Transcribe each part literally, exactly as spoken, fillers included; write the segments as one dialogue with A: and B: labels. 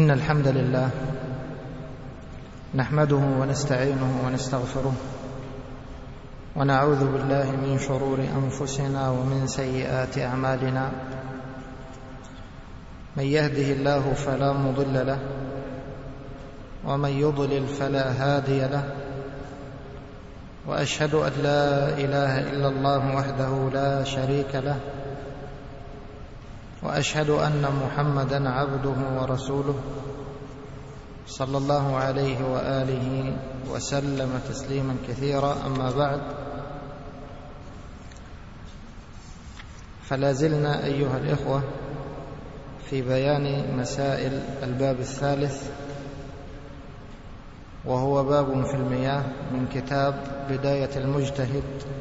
A: إن الحمد لله نحمده ونستعينه ونستغفره ونعوذ بالله من شرور أنفسنا ومن سيئات أعمالنا. من يهده الله فلا مضل له ومن يضلل فلا هادي له، وأشهد أن لا إله إلا الله وحده لا شريك له، وأشهد أن محمدًا عبده ورسوله صلى الله عليه وآله وسلم تسليمًا كثيرا. أما بعد، فلا زلنا أيها الإخوة في بيان مسائل الباب الثالث، وهو باب في المياه من كتاب بداية المجتهد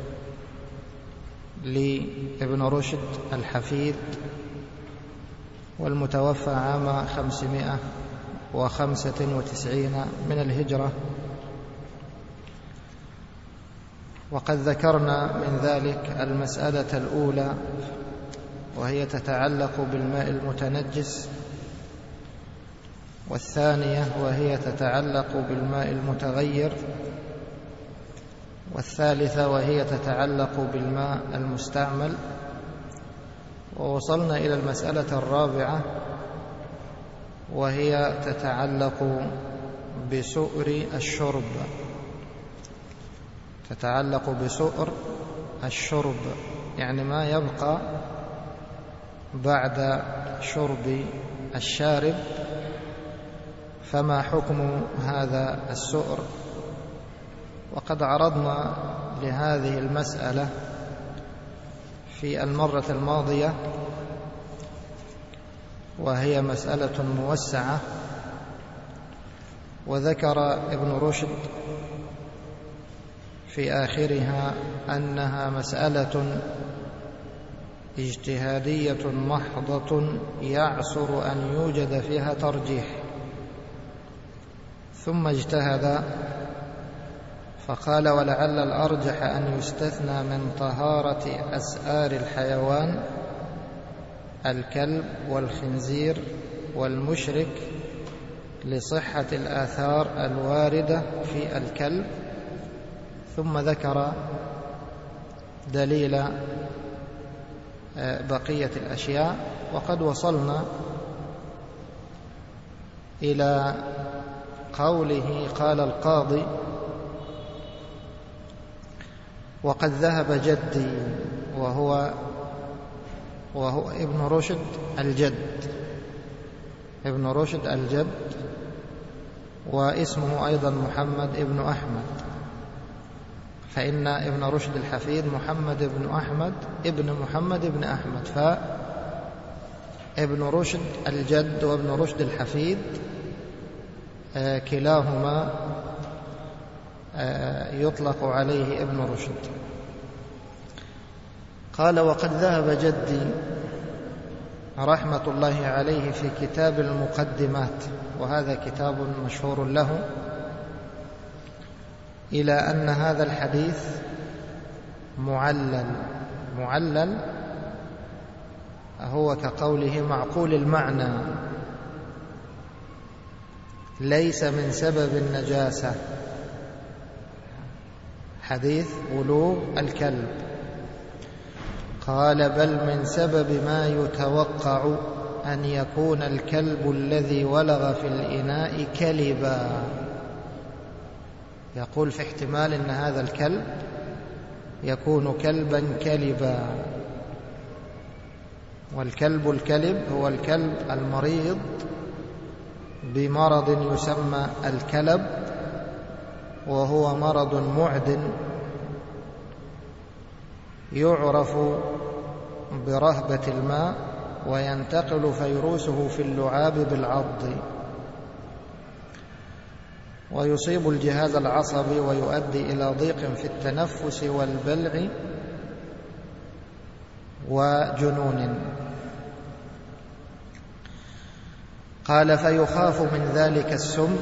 A: لابن رشد الحفيد، والمتوفى عام خمسمائة وخمسة وتسعين من الهجرة. وقد ذكرنا من ذلك المسألة الأولى، وهي تتعلق بالماء المتنجس، والثانية وهي تتعلق بالماء المتغير، والثالثة وهي تتعلق بالماء المستعمل. ووصلنا إلى المسألة الرابعة، وهي تتعلق بسؤر الشرب تتعلق بسؤر الشرب يعني ما يبقى بعد شرب الشارب، فما حكم هذا السؤر؟ وقد عرضنا لهذه المسألة في المرة الماضية، وهي مسألة موسعة، وذكر ابن رشد في آخرها أنها مسألة اجتهادية محضة يعسر أن يوجد فيها ترجيح. ثم اجتهد فقال: ولعل الأرجح أن يستثنى من طهارة أسآر الحيوان الكلب والخنزير والمشرك، لصحة الآثار الواردة في الكلب. ثم ذكر دليل بقية الأشياء. وقد وصلنا إلى قوله: قال القاضي: وقد ذهب جدي، وهو وهو ابن رشد الجد ابن رشد الجد واسمه أيضا محمد ابن أحمد، فإن ابن رشد الحفيد محمد ابن أحمد ابن محمد ابن أحمد، فابن رشد الجد وابن رشد الحفيد كلاهما يطلق عليه ابن رشد. قال: وقد ذهب جدي رحمة الله عليه في كتاب المقدمات، وهذا كتاب مشهور له، إلى أن هذا الحديث معلل. معلل هو كقوله معقول المعنى، ليس من سبب النجاسة، حديث بلوغ الكلب. قال: بل من سبب ما يتوقع أن يكون الكلب الذي ولغ في الإناء كلبا. يقول في احتمال أن هذا الكلب يكون كلبا كلبا. والكلب الكلب هو الكلب المريض بمرض يسمى الكلب، وهو مرض معد يعرف برهبة الماء، وينتقل فيروسه في اللعاب بالعض، ويصيب الجهاز العصبي، ويؤدي إلى ضيق في التنفس والبلع وجنون. قال: فيخاف من ذلك السم.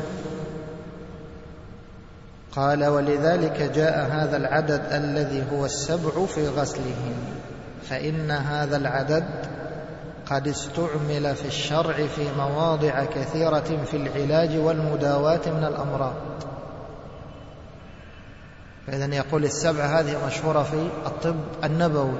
A: قال: ولذلك جاء هذا العدد الذي هو السبع في غسله، فإن هذا العدد قد استعمل في الشرع في مواضع كثيرة في العلاج والمداواة من الأمراض. فإذن يقول السبع هذه مشهورة في الطب النبوي،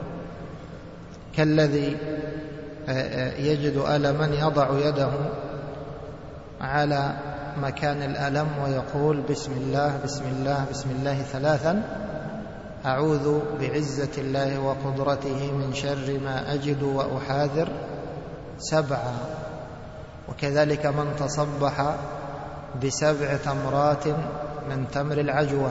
A: كالذي يجد ألما يضع يده على مكان الألم ويقول بسم الله بسم الله بسم الله ثلاثا، أعوذ بعزة الله وقدرته من شر ما أجد وأحاذر سبعا. وكذلك من تصبح بسبع تمرات من تمر العجوة،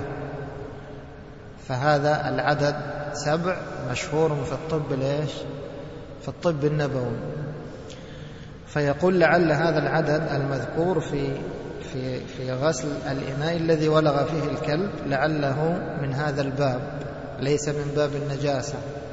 A: فهذا العدد سبع مشهور في الطب ليش؟ في الطب النبوي. فيقول لعل هذا العدد المذكور في في في غسل الإناء الذي ولغ فيه الكلب لعله من هذا الباب، ليس من باب النجاسة.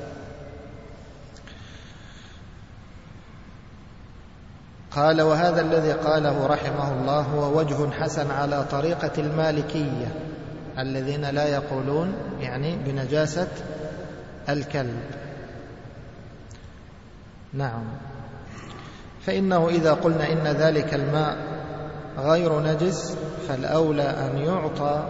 A: قال: وهذا الذي قاله رحمه الله هو وجه حسن على طريقة المالكية الذين لا يقولون يعني بنجاسة الكلب. نعم. فإنه إذا قلنا إن ذلك الماء غير نجس فالأولى أن يعطى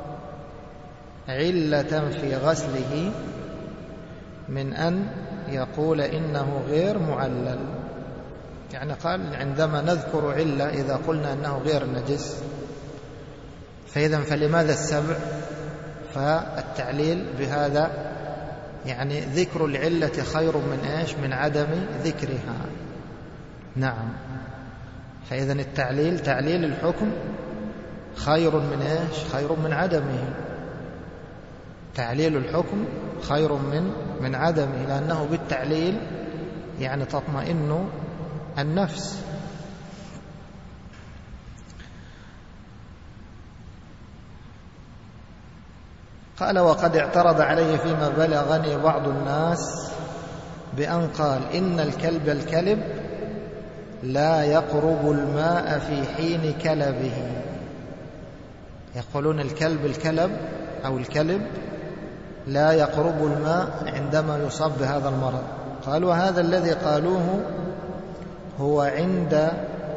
A: علة في غسله من أن يقول إنه غير معلل. يعني قال عندما نذكر علة إذا قلنا أنه غير نجس، فإذا فلماذا السبع؟ فالتعليل بهذا يعني ذكر العلة خير من إيش؟ من عدم ذكرها. نعم. فإذا التعليل تعليل الحكم خير من إيش؟ خير من عدمه. تعليل الحكم خير من من عدمه، لأنه بالتعليل يعني تطمئن النفس. قال: وقد اعترض عليه فيما بلغني بعض الناس بأن قال إن الكلب الكلب لا يقرب الماء في حين كلبه. يقولون الكلب الكلب أو الكلب لا يقرب الماء عندما يصاب بهذا المرض. قال: وهذا الذي قالوه هو عند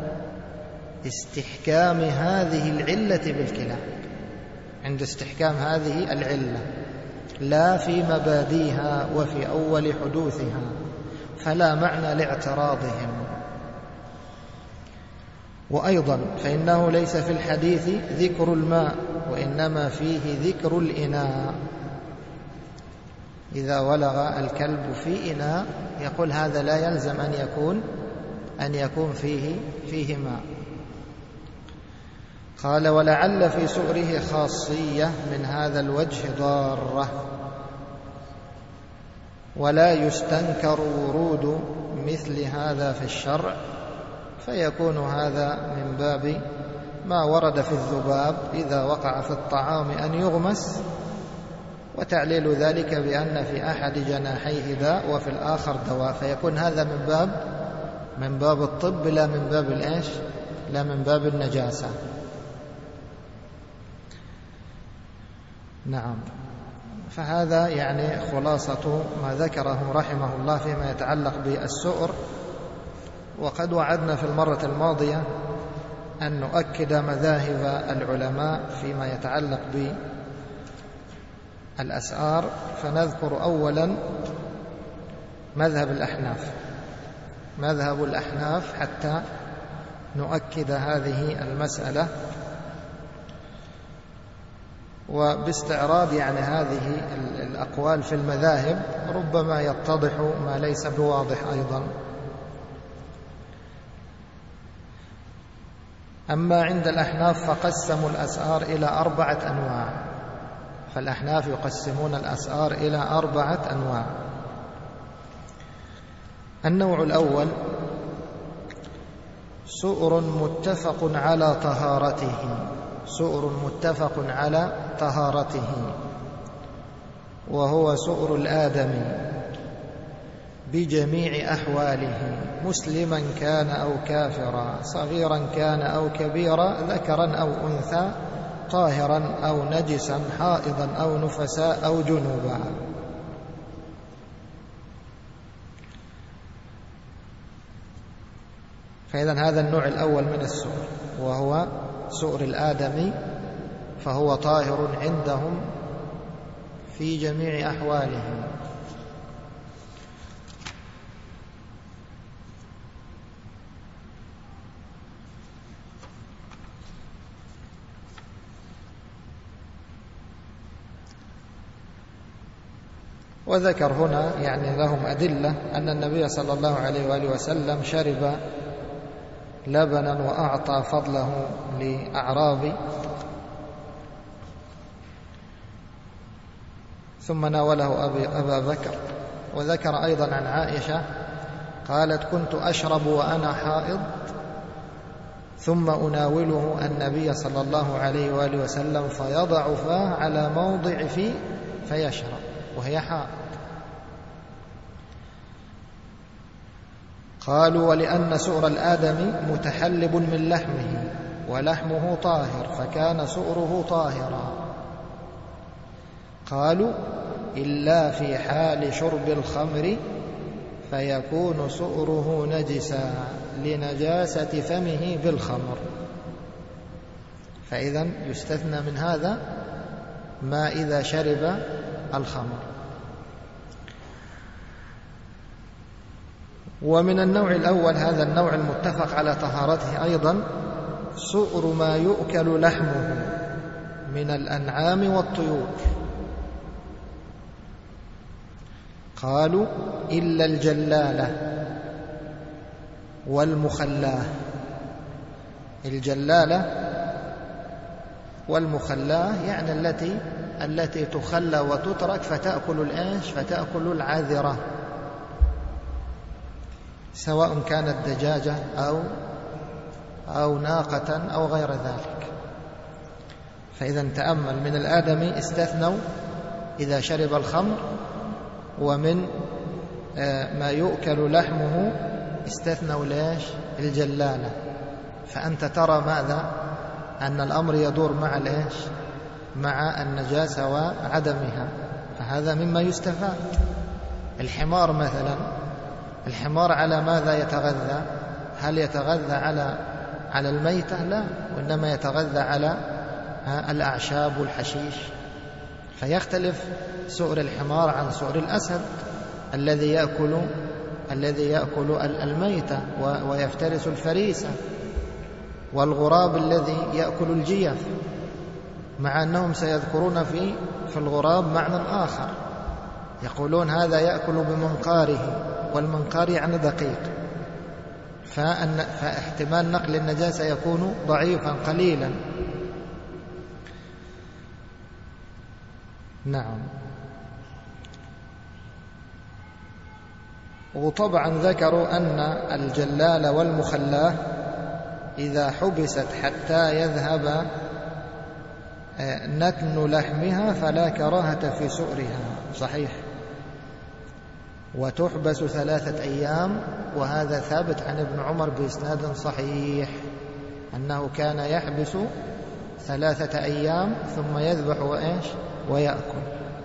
A: استحكام هذه العلة بالكلاب، عند استحكام هذه العلة، لا في مباديها وفي أول حدوثها، فلا معنى لاعتراضهم. وأيضا فإنه ليس في الحديث ذكر الماء، وإنما فيه ذكر الإناء. إذا ولغ الكلب في إناء يقول هذا لا يلزم أن يكون أن يكون فيه فيه ماء. قال: ولعل في سؤره خاصية من هذا الوجه ضارة، ولا يستنكر ورود مثل هذا في الشرع، فيكون هذا من باب ما ورد في الذباب إذا وقع في الطعام أن يغمس، وتعليل ذلك بأن في أحد جناحيه داء وفي الآخر دواء، فيكون هذا من باب من باب الطب لا من باب الإيش؟ لا من باب النجاسة. نعم. فهذا يعني خلاصة ما ذكره رحمه الله فيما يتعلق بالسؤر. وقد وعدنا في المرة الماضية أن نؤكد مذاهب العلماء فيما يتعلق بالأسعار، فنذكر أولا مذهب الأحناف مذهب الأحناف حتى نؤكد هذه المسألة، وباستعراض يعني هذه الأقوال في المذاهب ربما يتضح ما ليس بواضح أيضا. أما عند الأحناف فقسموا الأسعار إلى أربعة أنواع، فالأحناف يقسمون الأسعار إلى أربعة أنواع. النوع الأول سؤر متفق على طهارته سؤر متفق على طهارته وهو سؤر الآدمي بجميع أحواله، مسلما كان أو كافرا، صغيرا كان أو كبيرا، ذكرا أو أنثى، طاهرا أو نجسا، حائضا أو نفساء أو جنوبا. فإذا هذا النوع الأول من السؤر وهو سؤر الآدمي، فهو طاهر عندهم في جميع أحوالهم. وذكر هنا يعني لهم أدلة أن النبي صلى الله عليه وآله وسلم شرب لبنا وأعطى فضله لأعرابي، ثم ناوله أبا بكر. وذكر أيضا عن عائشة قالت: كنت أشرب وأنا حائض ثم أناوله النبي صلى الله عليه وآله وسلم فيضع فاه على موضع فيه فيشرب وهي حائض. قالوا: ولأن سؤر الآدمي متحلب من لحمه ولحمه طاهر فكان سؤره طاهرا. قالوا: إلا في حال شرب الخمر فيكون سؤره نجسا لنجاسة فمه بالخمر. فإذا يستثنى من هذا ما إذا شرب الخمر. ومن النوع الأول هذا النوع المتفق على طهارته أيضا سؤر ما يؤكل لحمه من الأنعام والطيور. قالوا: إلا الجلالة والمخلاه. الجلالة والمخلاه يعني التي التي تخلى وتترك فتأكل الإيش فتأكل العذرة، سواء كانت دجاجة أو أو ناقة أو غير ذلك. فإذا تأمل من الآدمي استثنوا إذا شرب الخمر، ومن ما يؤكل لحمه استثنوا ليش الجلالة. فأنت ترى ماذا؟ أن الأمر يدور مع ليش مع النجاسة وعدمها، فهذا مما يستفاد. الحمار مثلا، الحمار على ماذا يتغذى؟ هل يتغذى على على الميتة؟ لا، وإنما يتغذى على الأعشاب والحشيش. فيختلف سؤر الحمار عن سؤر الأسد الذي يأكل الذي يأكل الميتة ويفترس الفريسة، والغراب الذي يأكل الجيف، مع أنهم سيذكرون في في الغراب معنى آخر، يقولون هذا يأكل بمنقاره، والمنقار يعني دقيق، فاحتمال نقل النجاسة يكون ضعيفا قليلا. نعم. وطبعا ذكروا أن الجلال والمخلاه إذا حبست حتى يذهب نتن لحمها فلا كراهة في سؤرها، صحيح، وتحبس ثلاثة أيام، وهذا ثابت عن ابن عمر بإسناد صحيح أنه كان يحبس ثلاثة أيام ثم يذبح وإيش ويأكل.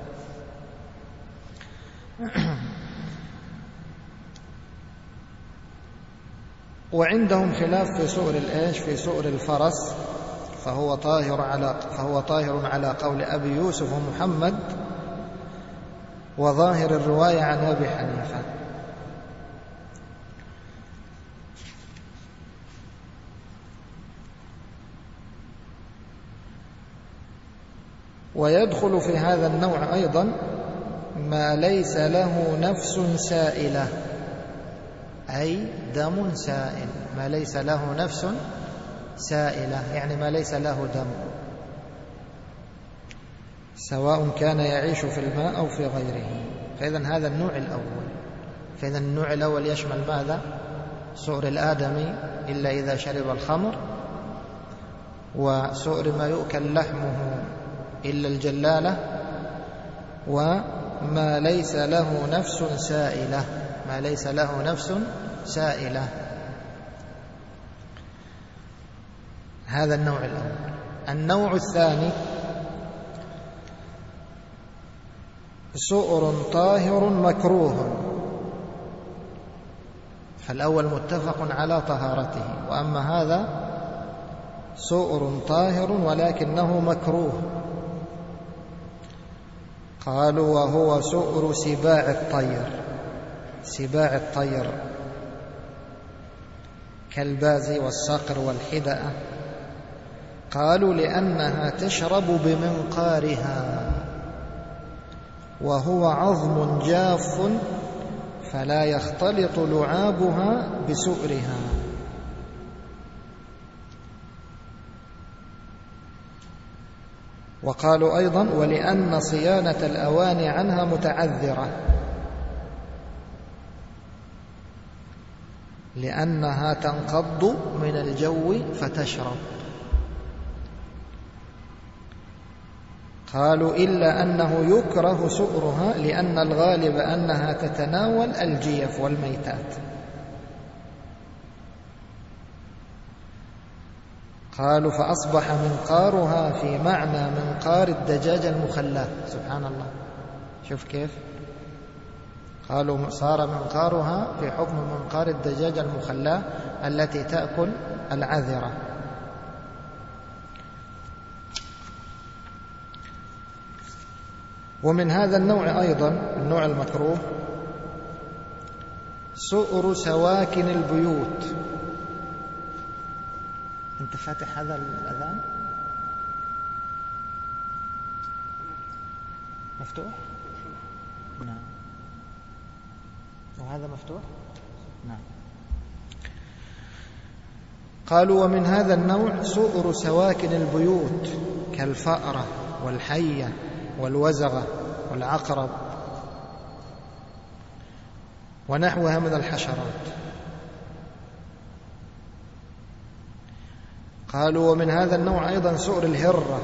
A: وعندهم خلاف في سؤر الإيش في سؤر الفرس، فهو طاهر على فهو طاهر على قول أبي يوسف ومحمد وظاهر الرواية عن أبي حنيفة. ويدخل في هذا النوع أيضا ما ليس له نفس سائلة، أي دم سائل، ما ليس له نفس سائلة يعني ما ليس له دم، سواء كان يعيش في الماء أو في غيره. فإذا هذا النوع الأول. فإذا النوع الأول يشمل ماذا؟ سؤر الآدمي إلا إذا شرب الخمر، وسؤر ما يؤكل لحمه إلا الجلالة، وما ليس له نفس سائلة، ما ليس له نفس سائلة. هذا النوع الأول. النوع الثاني سؤر طاهر مكروه، فالأول متفق على طهارته، وأما هذا سؤر طاهر ولكنه مكروه. قالوا وهو سؤر سباع الطير، سباع الطير كالباز والصقر والحدأة. قالوا لأنها تشرب بمنقارها وهو عظم جاف فلا يختلط لعابها بسؤرها. وقالوا أيضا ولأن صيانة الأواني عنها متعذرة، لأنها تنقض من الجو فتشرب. قالوا إلا أنه يكره سؤرها لأن الغالب أنها تتناول الجيف والميتات. قالوا فأصبح منقارها في معنى منقار الدجاجة المخلاة. سبحان الله، شوف كيف قالوا صار منقارها في حكم منقار الدجاجة المخلاة التي تأكل العذرة. ومن هذا النوع أيضا النوع المكروه سؤر سواكن البيوت. أنت فاتح هذا الأذان مفتوح؟ نعم. وهذا مفتوح؟ نعم. قالوا ومن هذا النوع سؤر سواكن البيوت كالفأرة والحية والوزغة والعقرب ونحوها من الحشرات. قالوا ومن هذا النوع أيضا سؤر الهرة،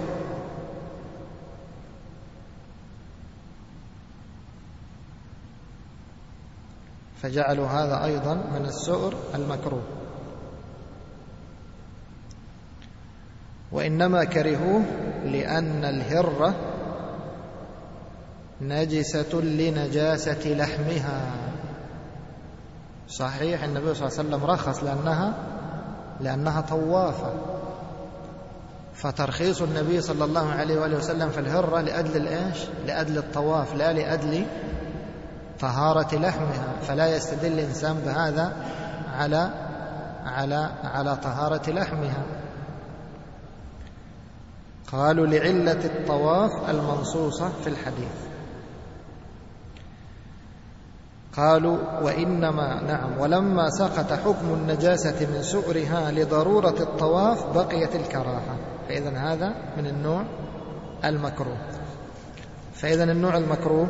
A: فجعلوا هذا أيضا من السؤر المكروه، وإنما كرهوه لأن الهرة نجسة لنجاسة لحمها. صحيح النبي صلى الله عليه وسلم رخص لأنها لأنها طوافة، فترخيص النبي صلى الله عليه وآله وسلم في الهرة لأجل الإيش؟ لأجل الطواف لا لأجل طهارة لحمها، فلا يستدل الإنسان بهذا على على على طهارة لحمها. قالوا لعلة الطواف المنصوصة في الحديث. قالوا وإنما نعم ولما سقط حكم النجاسة من سؤرها لضرورة الطواف بقيت الكراهة، فإذن هذا من النوع المكروه. فإذن النوع المكروه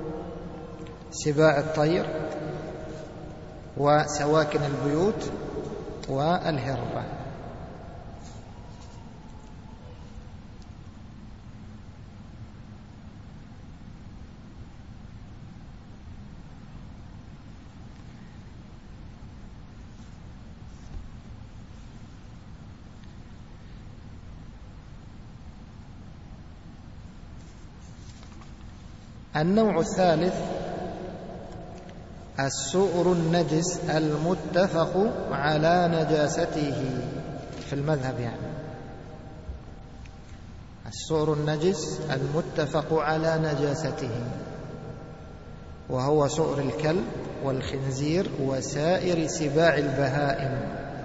A: سباع الطير وسواكن البيوت والهرة. النوع الثالث السؤر النجس المتفق على نجاسته في المذهب، يعني السؤر النجس المتفق على نجاسته، وهو سؤر الكلب والخنزير وسائر سباع البهائم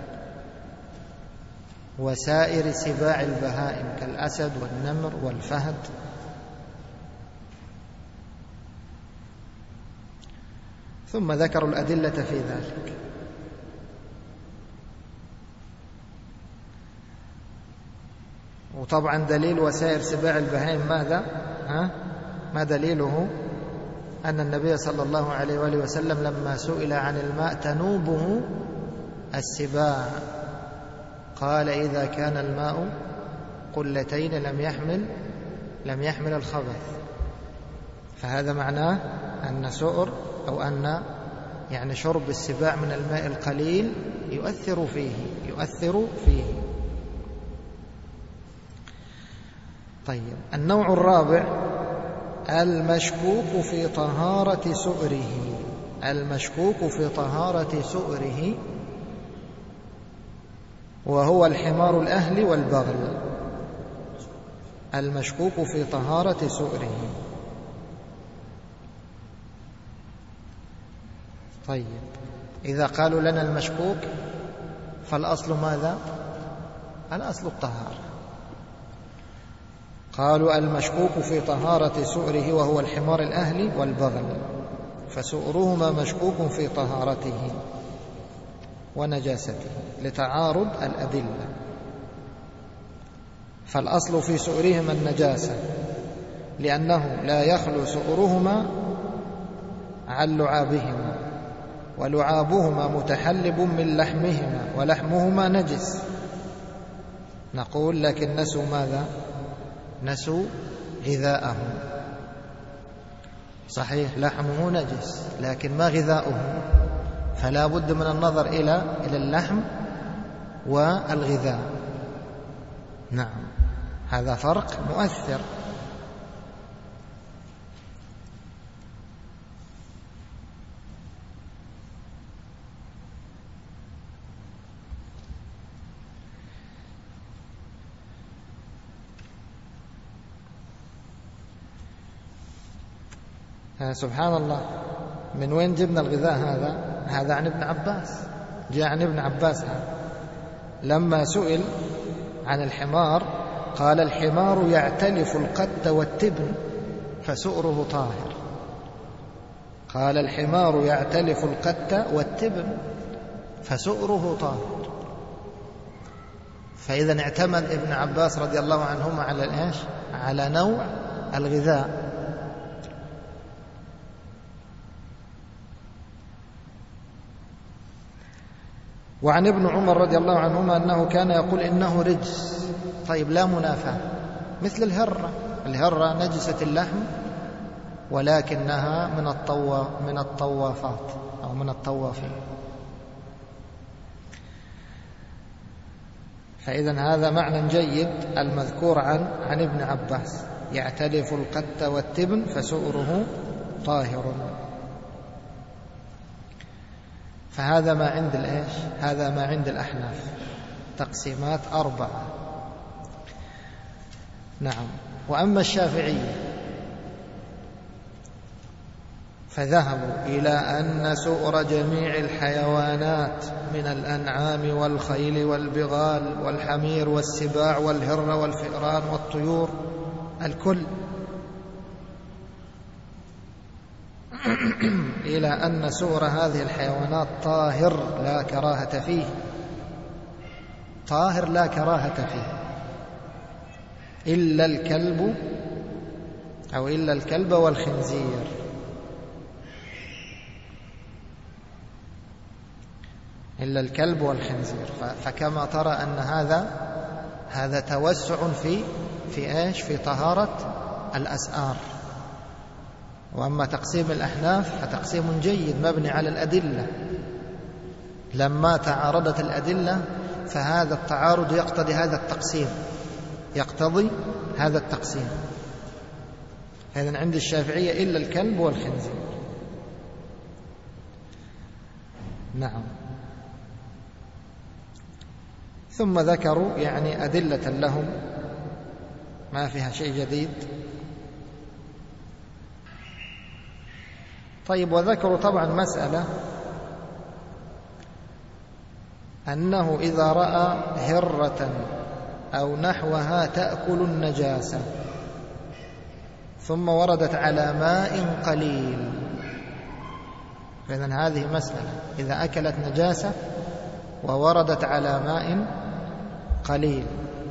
A: وسائر سباع البهائم كالأسد والنمر والفهد. ثم ذكروا الأدلة في ذلك. وطبعا دليل وسائر سباع البهائم ماذا؟ ها؟ ما دليله؟ أن النبي صلى الله عليه وآله وسلم لما سئل عن الماء تنوبه السباع قال إذا كان الماء قلتين لم يحمل لم يحمل الخبث. فهذا معناه أن سؤر أو أن يعني شرب السباع من الماء القليل يؤثر فيه يؤثر فيه. طيب، النوع الرابع المشكوك في طهارة سؤره. المشكوك في طهارة سؤره وهو الحمار الأهلي والبغل. المشكوك في طهارة سؤره. طيب، إذا قالوا لنا المشكوك فالأصل ماذا؟ الأصل الطهارة. قالوا المشكوك في طهارة سؤره وهو الحمار الأهلي والبغل، فسؤرهما مشكوك في طهارته ونجاسته لتعارض الأدلة. فالأصل في سؤرهما النجاسة لأنه لا يخلو سؤرهما عن لعابهما، ولعابهما متحلب من لحمهما ولحمهما نجس. نقول لكن نسوا ماذا؟ نسوا غذاءهم. صحيح لحمه نجس لكن ما غذاؤه، فلا بد من النظر إلى إلى اللحم والغذاء. نعم، هذا فرق مؤثر. سبحان الله، من وين جبنا الغذاء هذا؟ هذا عن ابن عباس، جاء عن ابن عباس هذا. لما سئل عن الحمار قال الحمار يعتلف القت والتبن فسؤره طاهر. قال الحمار يعتلف القت والتبن فسؤره طاهر. فإذا اعتمد ابن عباس رضي الله عنهما على ايش؟ على نوع الغذاء. وعن ابن عمر رضي الله عنهما أنه كان يقول إنه رجس. طيب، لا منافاة، مثل الهرة. الهرة نجسة اللحم ولكنها من الطوا من الطوافات أو من الطوافين. فإذا هذا معنى جيد المذكور عن عن ابن عباس، يعتلف القت والتبن فسؤره طاهر. فهذا ما عند الإيش؟ هذا ما عند الأحناف، تقسيمات أربعة. نعم. وأما الشافعية فذهبوا إلى أن سؤر جميع الحيوانات من الأنعام والخيل والبغال والحمير والسباع والهر والفئران والطيور الكل إلى أن سؤر هذه الحيوانات طاهر لا كراهة فيه، طاهر لا كراهة فيه، إلا الكلب أو إلا الكلب والخنزير. إلا الكلب والخنزير. فكما ترى أن هذا هذا توسع في في إيش؟ في طهارة الأسآر. وأما تقسيم الأحناف فتقسيم جيد مبني على الأدلة. لما تعارضت الأدلة فهذا التعارض يقتضي هذا التقسيم، يقتضي هذا التقسيم. إذن عند الشافعية إلا الكلب والخنزير. نعم. ثم ذكروا يعني أدلة لهم ما فيها شيء جديد. طيب، وذكروا طبعا مسألة أنه إذا رأى هرة أو نحوها تأكل النجاسة ثم وردت على ماء قليل، فإذن هذه مسألة. إذا أكلت نجاسة ووردت على ماء قليل،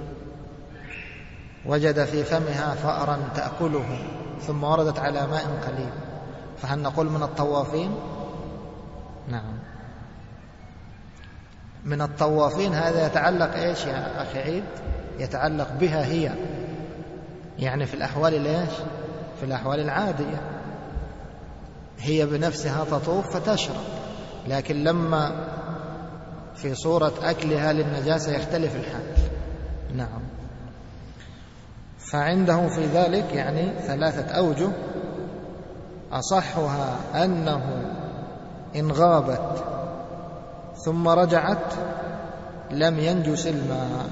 A: وجد في فمها فأرا تأكله ثم وردت على ماء قليل، فهل نقول من الطوافين؟ نعم، من الطوافين. هذا يتعلق إيش يا أخي عيد؟ يتعلق بها هي، يعني في الأحوال الإيش؟ في الأحوال العادية هي بنفسها تطوف فتشرب، لكن لما في صورة أكلها للنجاسة يختلف الحال. نعم. فعنده في ذلك يعني ثلاثة أوجه. أصحها أنه إن غابت ثم رجعت لم ينجس الماء.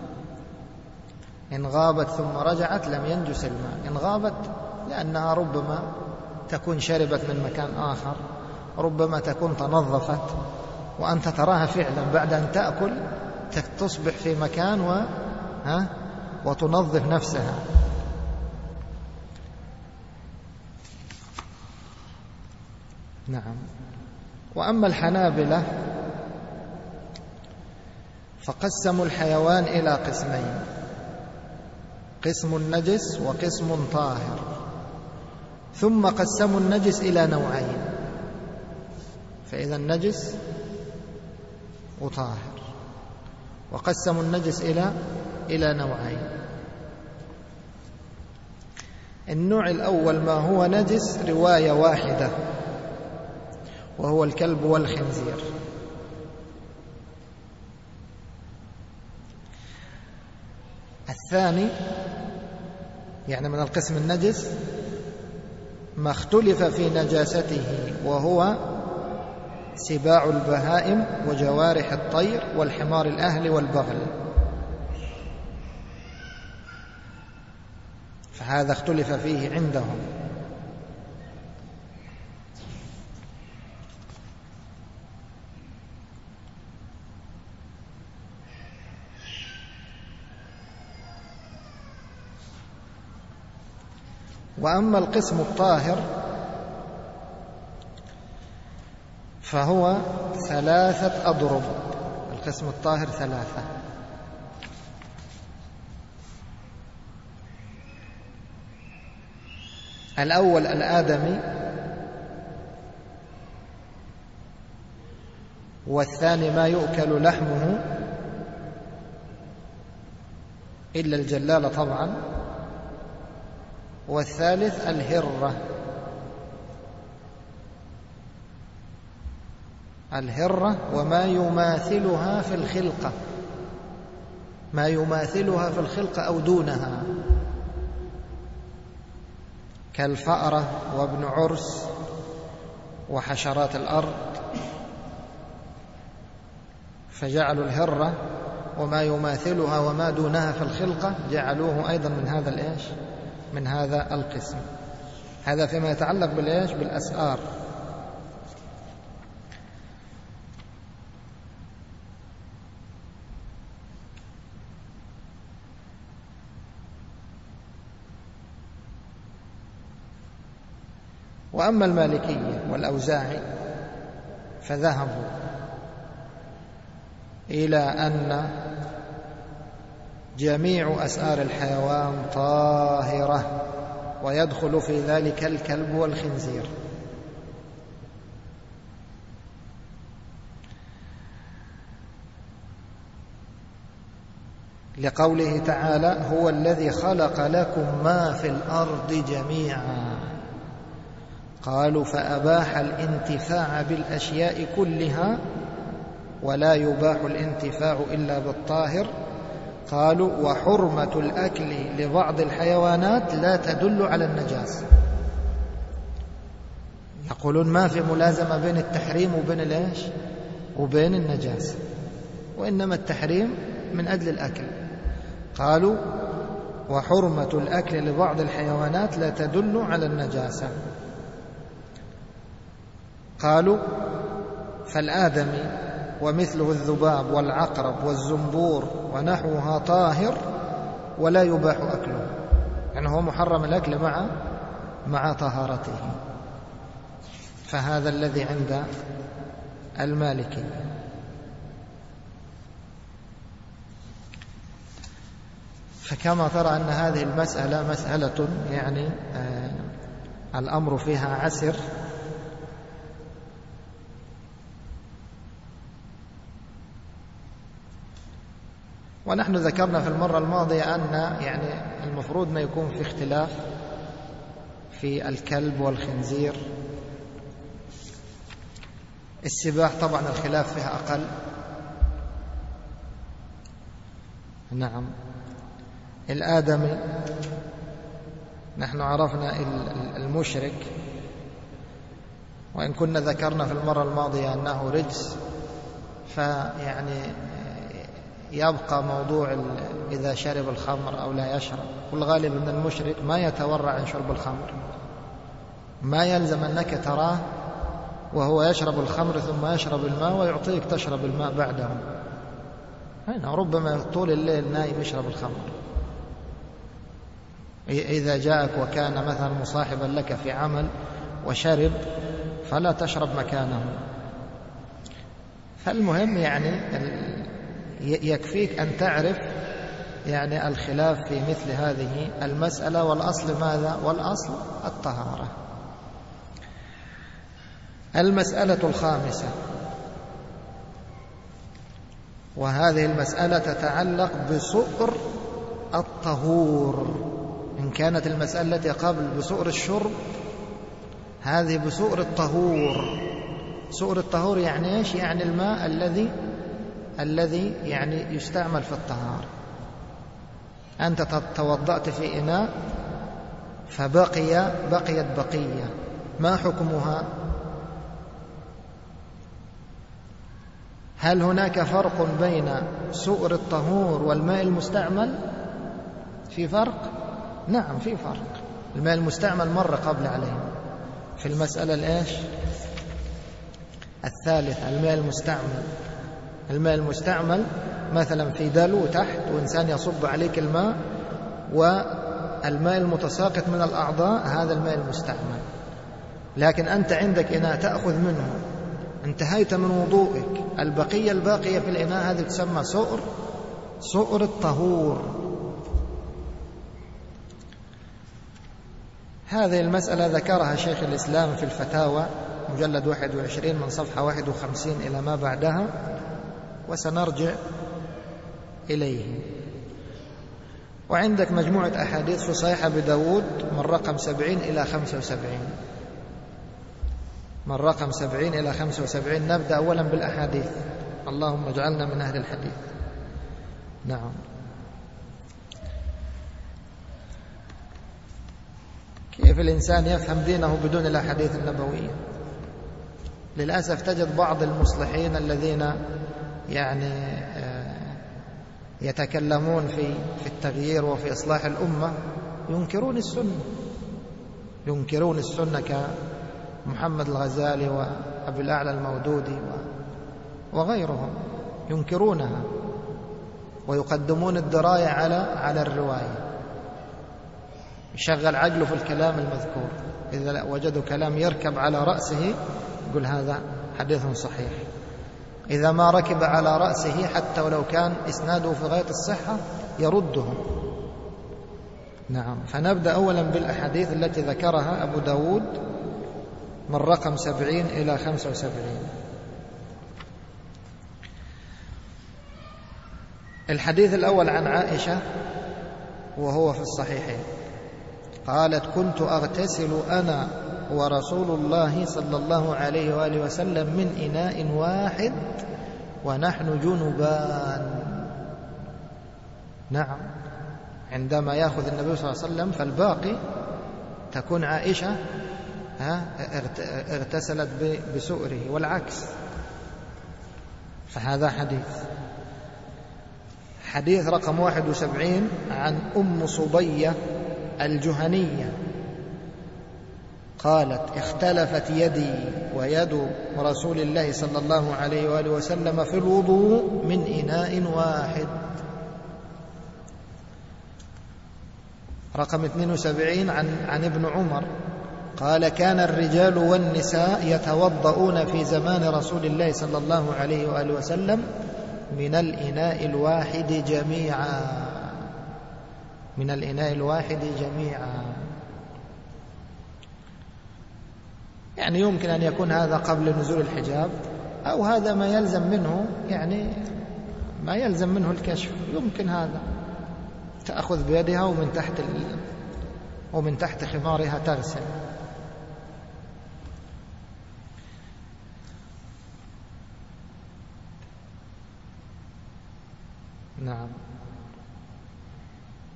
A: إن غابت ثم رجعت لم ينجس الماء. إن غابت لأنها ربما تكون شربت من مكان آخر، ربما تكون تنظفت، وأنت تراها فعلا بعد أن تأكل تصبح في مكان و ها وتنظف نفسها. نعم. وأما الحنابلة فقسموا الحيوان إلى قسمين: قسم نجس وقسم طاهر، ثم قسموا النجس إلى نوعين، فإذا النجس وطاهر، وقسموا النجس إلى إلى نوعين. النوع الأول ما هو نجس رواية واحدة، وهو الكلب والخنزير. الثاني يعني من القسم النجس ما اختلف في نجاسته، وهو سباع البهائم وجوارح الطير والحمار الأهلي والبغل، فهذا اختلف فيه عندهم. وأما القسم الطاهر فهو ثلاثة أضرب. القسم الطاهر ثلاثة: الأول الآدمي، والثاني ما يؤكل لحمه إلا الجلال طبعا، والثالث الهرة. الهرة وما يماثلها في الخلقة، ما يماثلها في الخلقة أو دونها، كالفأرة وابن عرس وحشرات الأرض، فجعلوا الهرة وما يماثلها وما دونها في الخلقة جعلوه أيضا من هذا الإيش من هذا القسم. هذا فيما يتعلق بالإيش بالأسعار. وأما المالكية والأوزاعي فذهبوا إلى أن جميع أسعار الحيوان طاهرة، ويدخل في ذلك الكلب والخنزير، لقوله تعالى: هو الذي خلق لكم ما في الأرض جميعا. قالوا: فأباح الانتفاع بالأشياء كلها ولا يباح الانتفاع إلا بالطاهر. قالوا: وحرمة الأكل لبعض الحيوانات لا تدل على النجاسة. يقولون ما في ملازمة بين التحريم وبين الإيش وبين النجاسة، وإنما التحريم من أجل الأكل. قالوا: وحرمة الأكل لبعض الحيوانات لا تدل على النجاسة. قالوا: فالآدمي ومثله الذباب والعقرب والزنبور ونحوها طاهر ولا يباح أكله، يعني هو محرم الأكل مع مع طهارته. فهذا الذي عند المالكي. فكما ترى أن هذه المسألة مسألة يعني آه الأمر فيها عسر، ونحن ذكرنا في المرة الماضية أن يعني المفروض ما يكون في اختلاف في الكلب والخنزير. السباع طبعا الخلاف فيها أقل. نعم. الآدمي نحن عرفنا المشرك وإن كنا ذكرنا في المرة الماضية أنه رجس، فيعني يبقى موضوع إذا شرب الخمر أو لا يشرب. والغالب أن المشرك ما يتورع عن شرب الخمر، ما يلزم أنك تراه وهو يشرب الخمر ثم يشرب الماء ويعطيك تشرب الماء بعده. هنا ربما طول الليل نايم يشرب الخمر. إذا جاءك وكان مثلا مصاحبا لك في عمل وشرب فلا تشرب مكانه. فالمهم يعني يكفيك أن تعرف يعني الخلاف في مثل هذه المسألة. والأصل ماذا؟ والأصل الطهارة. المسألة الخامسة، وهذه المسألة تتعلق بسؤر الطهور. إن كانت المسألة التي قبل بسؤر الشرب، هذه بسؤر الطهور. سؤر الطهور يعني إيش؟ يعني الماء الذي الذي يعني يستعمل في الطهارة. أنت توضأت في إناء فبقي بقيت بقية، ما حكمها؟ هل هناك فرق بين سؤر الطهور والماء المستعمل؟ في فرق؟ نعم في فرق. الماء المستعمل مر قبل عليه في المسألة الإيش الثالثة. الماء المستعمل الماء المستعمل مثلا في دلو تحت وإنسان يصب عليك الماء، والماء المتساقط من الأعضاء هذا الماء المستعمل. لكن أنت عندك إناء تأخذ منه، انتهيت من وضوئك، البقية الباقية في الإناء هذه تسمى سؤر سؤر الطهور. هذه المسألة ذكرها شيخ الإسلام في الفتاوى مجلد واحد وعشرين من صفحة واحد وخمسين إلى ما بعدها، وسنرجع إليه. وعندك مجموعة أحاديث في صحيح أبي داود من رقم سبعين إلى خمسة وسبعين من رقم سبعين إلى خمسة وسبعين. نبدأ أولا بالأحاديث، اللهم اجعلنا من أهل الحديث. نعم. كيف الإنسان يفهم دينه بدون الأحاديث النبوية؟ للأسف تجد بعض المصلحين الذين يعني يتكلمون في في التغيير وفي إصلاح الأمة ينكرون السنة ينكرون السنة كمحمد الغزالي وأبي الأعلى المودودي وغيرهم، ينكرونها ويقدمون الدراية على على الرواية. يشغل عقله في الكلام المذكور، إذا وجدوا كلام يركب على رأسه يقول هذا حديث صحيح. إذا ما ركب على رأسه حتى ولو كان إسناده في غاية الصحة يرده. نعم. فنبدأ أولا بالأحاديث التي ذكرها أبو داود من رقم سبعين إلى خمسة وسبعين. الحديث الأول عن عائشة وهو في الصحيحين، قالت: كنت أغتسل أنا ورسول الله صلى الله عليه وآله وسلم من إناء واحد ونحن جنبان. نعم، عندما يأخذ النبي صلى الله عليه وسلم فالباقي تكون عائشة اغتسلت بسؤره والعكس. فهذا حديث حديث رقم واحد وسبعين عن أم صبية الجهنية قالت: اختلفت يدي ويد رسول الله صلى الله عليه وآله وسلم في الوضوء من إناء واحد. رقم اثنين وسبعين عن, عن ابن عمر قال: كان الرجال والنساء يتوضؤون في زمان رسول الله صلى الله عليه وآله وسلم من الإناء الواحد جميعا من الإناء الواحد جميعا. يعني يمكن أن يكون هذا قبل نزول الحجاب، أو هذا ما يلزم منه يعني ما يلزم منه الكشف. يمكن هذا تأخذ بيدها ومن تحت ال... ومن تحت خمارها تغسل. نعم.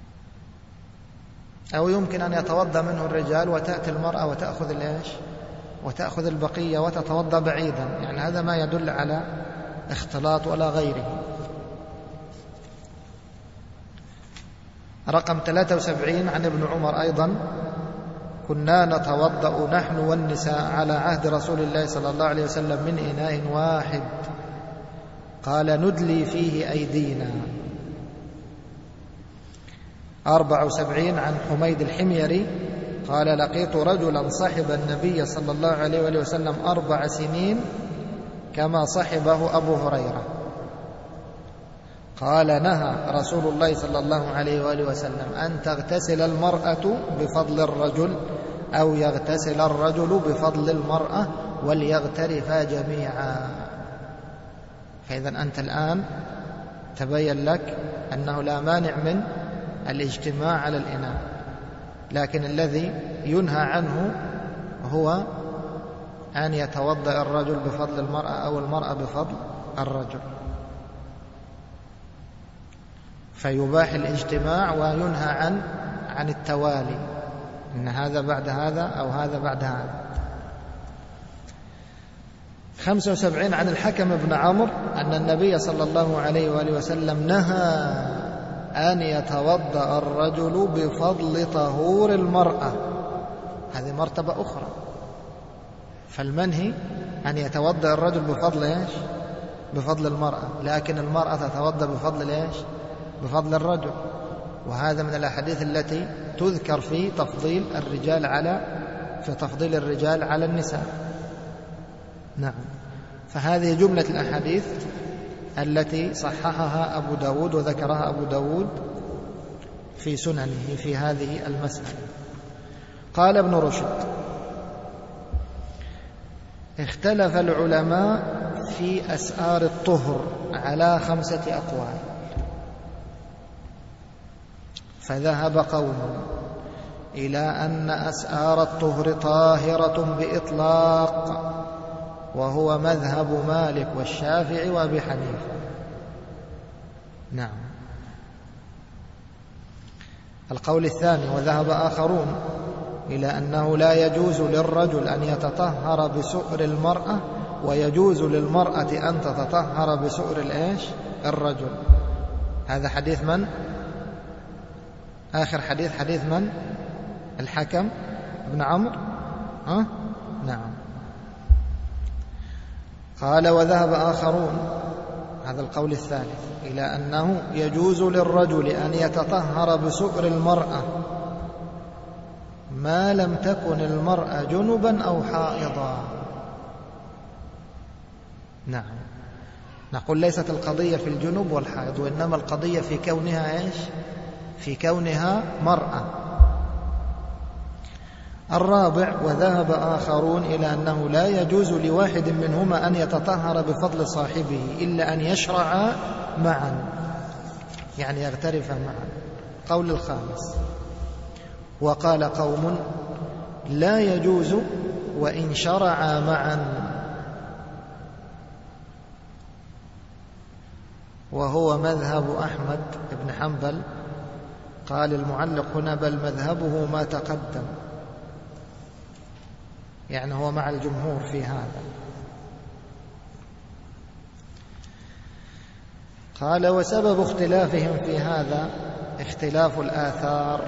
A: أو يمكن أن يتوضأ منه الرجال وتأتي المرأة وتأخذ الإيش وتأخذ البقية وتتوضأ بعيدا، يعني هذا ما يدل على اختلاط ولا غيره. رقم ثلاثة وسبعين عن ابن عمر أيضا: كنا نتوضأ نحن والنساء على عهد رسول الله صلى الله عليه وسلم من إناء واحد، قال ندلي فيه أيدينا. أربعة وسبعين عن حميد الحميري قال: لقيت رجلا صحب النبي صلى الله عليه وآله وسلم أربع سنين كما صحبه أبو هريرة، قال: نهى رسول الله صلى الله عليه وآله وسلم أن تغتسل المرأة بفضل الرجل أو يغتسل الرجل بفضل المرأة وليغترفا جميعا. فإذا أنت الآن تبين لك أنه لا مانع من الاجتماع على الإناء، لكن الذي ينهى عنه هو أن يتوضأ الرجل بفضل المرأة أو المرأة بفضل الرجل، فيباح الاجتماع وينهى عن عن التوالي، إن هذا بعد هذا أو هذا بعد هذا. خمسة وسبعين عن الحكم بن عمرو أن النبي صلى الله عليه وآله وسلم نهى أن يتوضأ الرجل بفضل طهور المرأة، هذه مرتبة أخرى. فالمنهي أن يتوضأ الرجل بفضل إيش؟ بفضل المرأة، لكن المرأة تتوضأ بفضل إيش؟ بفضل الرجل. وهذا من الأحاديث التي تذكر في تفضيل الرجال على في تفضيل الرجال على النساء. نعم. فهذه جملة الأحاديث التي صححها أبو داود وذكرها أبو داود في سننه في هذه المسألة. قال ابن رشد: اختلف العلماء في أسآر الطهر على خمسة أقوال، فذهب قوم إلى أن أسآر الطهر طاهرة بإطلاق، وهو مذهب مالك والشافعي وأبي حنيفة. نعم. القول الثاني: وذهب آخرون إلى أنه لا يجوز للرجل أن يتطهر بسؤر المرأة، ويجوز للمرأة أن تتطهر بسؤر الإيش؟ الرجل. هذا حديث من؟ آخر حديث حديث من؟ الحكم بن عمرو. أه؟ نعم. قال: وذهب آخرون، هذا القول الثالث، إلى أنه يجوز للرجل أن يتطهر بسؤر المرأة ما لم تكن المرأة جنبا أو حائضا. نعم. نقول ليست القضية في الجنب والحائض، وإنما القضية في كونها إيش؟ في كونها مرأة. الرابع: وذهب آخرون إلى أنه لا يجوز لواحد منهما أن يتطهر بفضل صاحبه إلا أن يشرعا معا، يعني يغترفا معا. قول الخامس: وقال قوم لا يجوز وإن شرعا معا، وهو مذهب أحمد بن حنبل. قال المعلق هنا: بل مذهبه ما تقدم، يعني هو مع الجمهور في هذا. قال: وسبب اختلافهم في هذا اختلاف الآثار.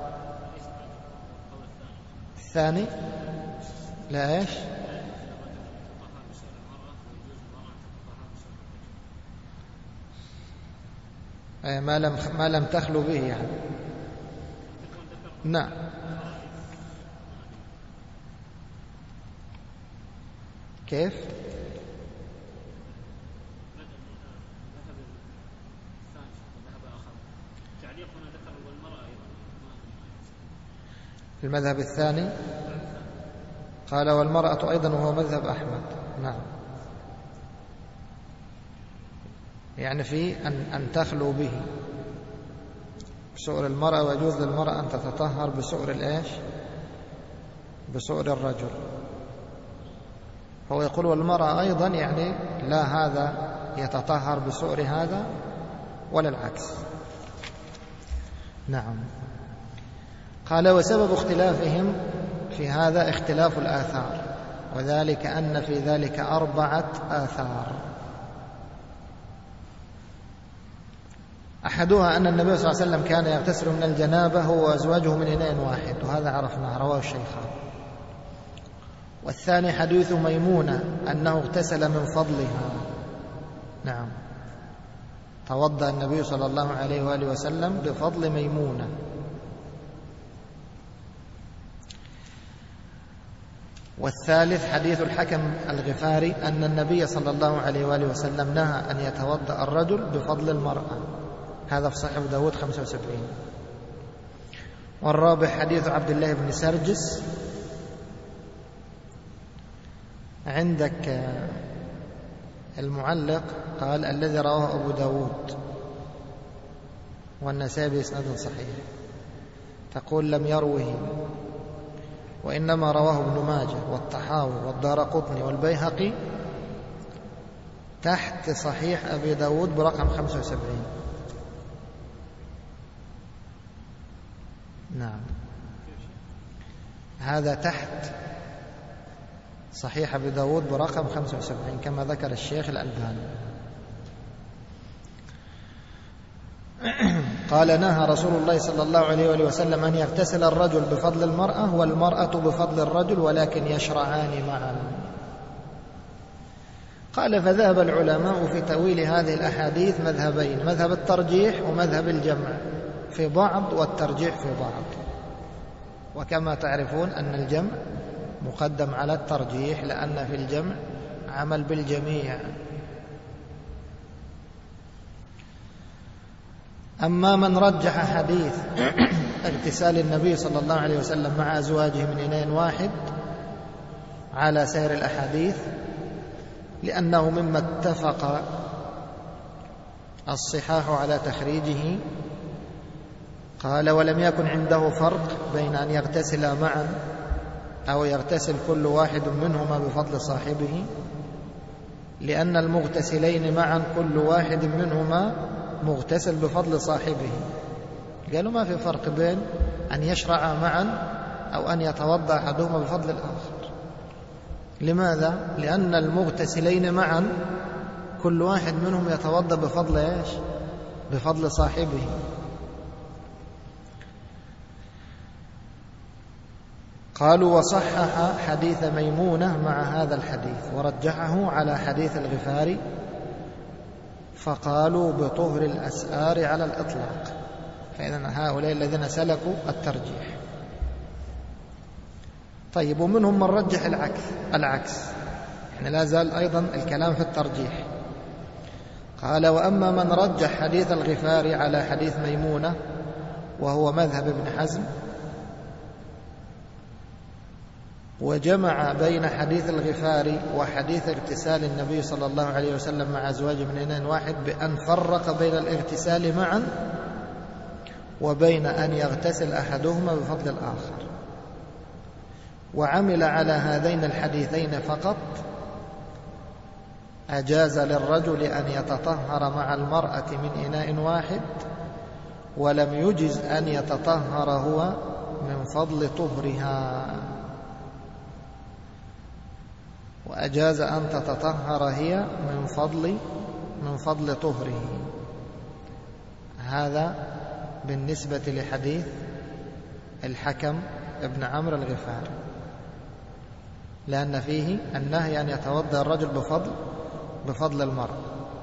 A: الثاني لا إيش؟ ما لم ما لم تخلو به يعني. نعم. كيف؟ المذهب الثاني قال: والمرأة أيضا، وهو مذهب أحمد. نعم. يعني في أن, أن تخلو به بسؤر المرأة، ويجوز للمرأة أن تتطهر بسؤر الإيش؟ بسؤر الرجل. هو يقول والمرأة أيضا، يعني لا هذا يتطهر بسؤر هذا ولا العكس. نعم. قال: وسبب اختلافهم في هذا اختلاف الآثار، وذلك أن في ذلك أربعة آثار. أحدها أن النبي صلى الله عليه وسلم كان يغتسل من الجنابة هو وأزواجه من إناء واحد، وهذا عرفناه رواه الشيخان. والثاني حديث ميمونة أنه اغتسل من فضلها. نعم، توضأ النبي صلى الله عليه وآله وسلم بفضل ميمونة. والثالث حديث الحكم الغفاري أن النبي صلى الله عليه وآله وسلم نهى أن يتوضأ الرجل بفضل المرأة، هذا في صحيح داود خمسة وسبعين. والرابع حديث عبد الله بن سرجس. عندك المعلق قال الذي رواه أبو داود والنسائي بإسناد صحيح، تقول لم يروه، وإنما رواه ابن ماجه والطحاوي والدارقطني والبيهقي تحت صحيح أبي داود برقم خمسة وسبعين. نعم، هذا تحت صحيح أبي داود برقم خمسة وسبعين كما ذكر الشيخ الألباني. قال نهى رسول الله صلى الله عليه وآله وسلم أن يغتسل الرجل بفضل المرأة والمرأة بفضل الرجل ولكن يشرعان معا. قال فذهب العلماء في تأويل هذه الأحاديث مذهبين، مذهب الترجيح ومذهب الجمع في بعض والترجيح في بعض. وكما تعرفون أن الجمع مقدم على الترجيح لأن في الجمع عمل بالجميع. أما من رجح حديث اغتسال النبي صلى الله عليه وسلم مع أزواجه من إناء واحد على سائر الأحاديث لأنه مما اتفق الصحاح على تخريجه، قال ولم يكن عنده فرق بين أن يغتسل معا أو يغتسل كل واحد منهما بفضل صاحبه، لأن المغتسلين معا كل واحد منهما مغتسل بفضل صاحبه. قالوا ما في فرق بين أن يشرع معا أو أن يتوضأ أحدهما بفضل الآخر. لماذا؟ لأن المغتسلين معا كل واحد منهم يتوضأ بفضل إيش؟ بفضل صاحبه. قالوا وصحح حديث ميمونة مع هذا الحديث ورجحه على حديث الغفاري، فقالوا بطهر الأسآر على الإطلاق. فإذن هؤلاء الذين سلكوا الترجيح. طيب، ومنهم من رجح العكس العكس يعني لا زال أيضا الكلام في الترجيح. قال وأما من رجح حديث الغفاري على حديث ميمونة وهو مذهب ابن حزم، وجمع بين حديث الغفاري وحديث اغتسال النبي صلى الله عليه وسلم مع أزواجه من إناء واحد بأن فرق بين الاغتسال معا وبين أن يغتسل أحدهما بفضل الآخر، وعمل على هذين الحديثين فقط، أجاز للرجل أن يتطهر مع المرأة من إناء واحد ولم يجز أن يتطهر هو من فضل طهرها، وأجاز أن تتطهر هي من فضل من فضل طهره. هذا بالنسبة لحديث الحكم ابن عمرو الغفاري، لأن فيه النهي أن يتوضأ الرجل بفضل بفضل المرأة.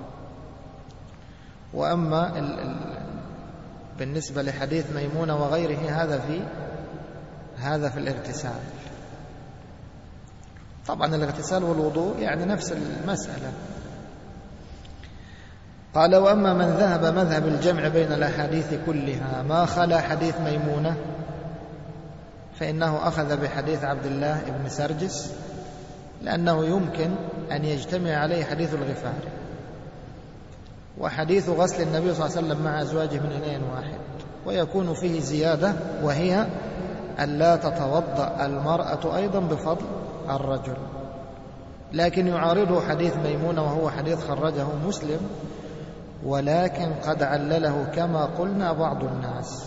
A: وأما ال ال بالنسبة لحديث ميمونة وغيره هذا في هذا في الاغتسال. طبعا الاغتسال والوضوء يعني نفس المسألة. قال وأما من ذهب مذهب الجمع بين الأحاديث كلها ما خلا حديث ميمونة فإنه أخذ بحديث عبد الله بن سرجس، لأنه يمكن أن يجتمع عليه حديث الغفاري وحديث غسل النبي صلى الله عليه وسلم مع أزواجه من إناء واحد، ويكون فيه زيادة وهي أن لا تتوضأ المرأة أيضا بفضل الرجل. لكن يعارضه حديث ميمونة وهو حديث خرجه مسلم، ولكن قد علله كما قلنا بعض الناس.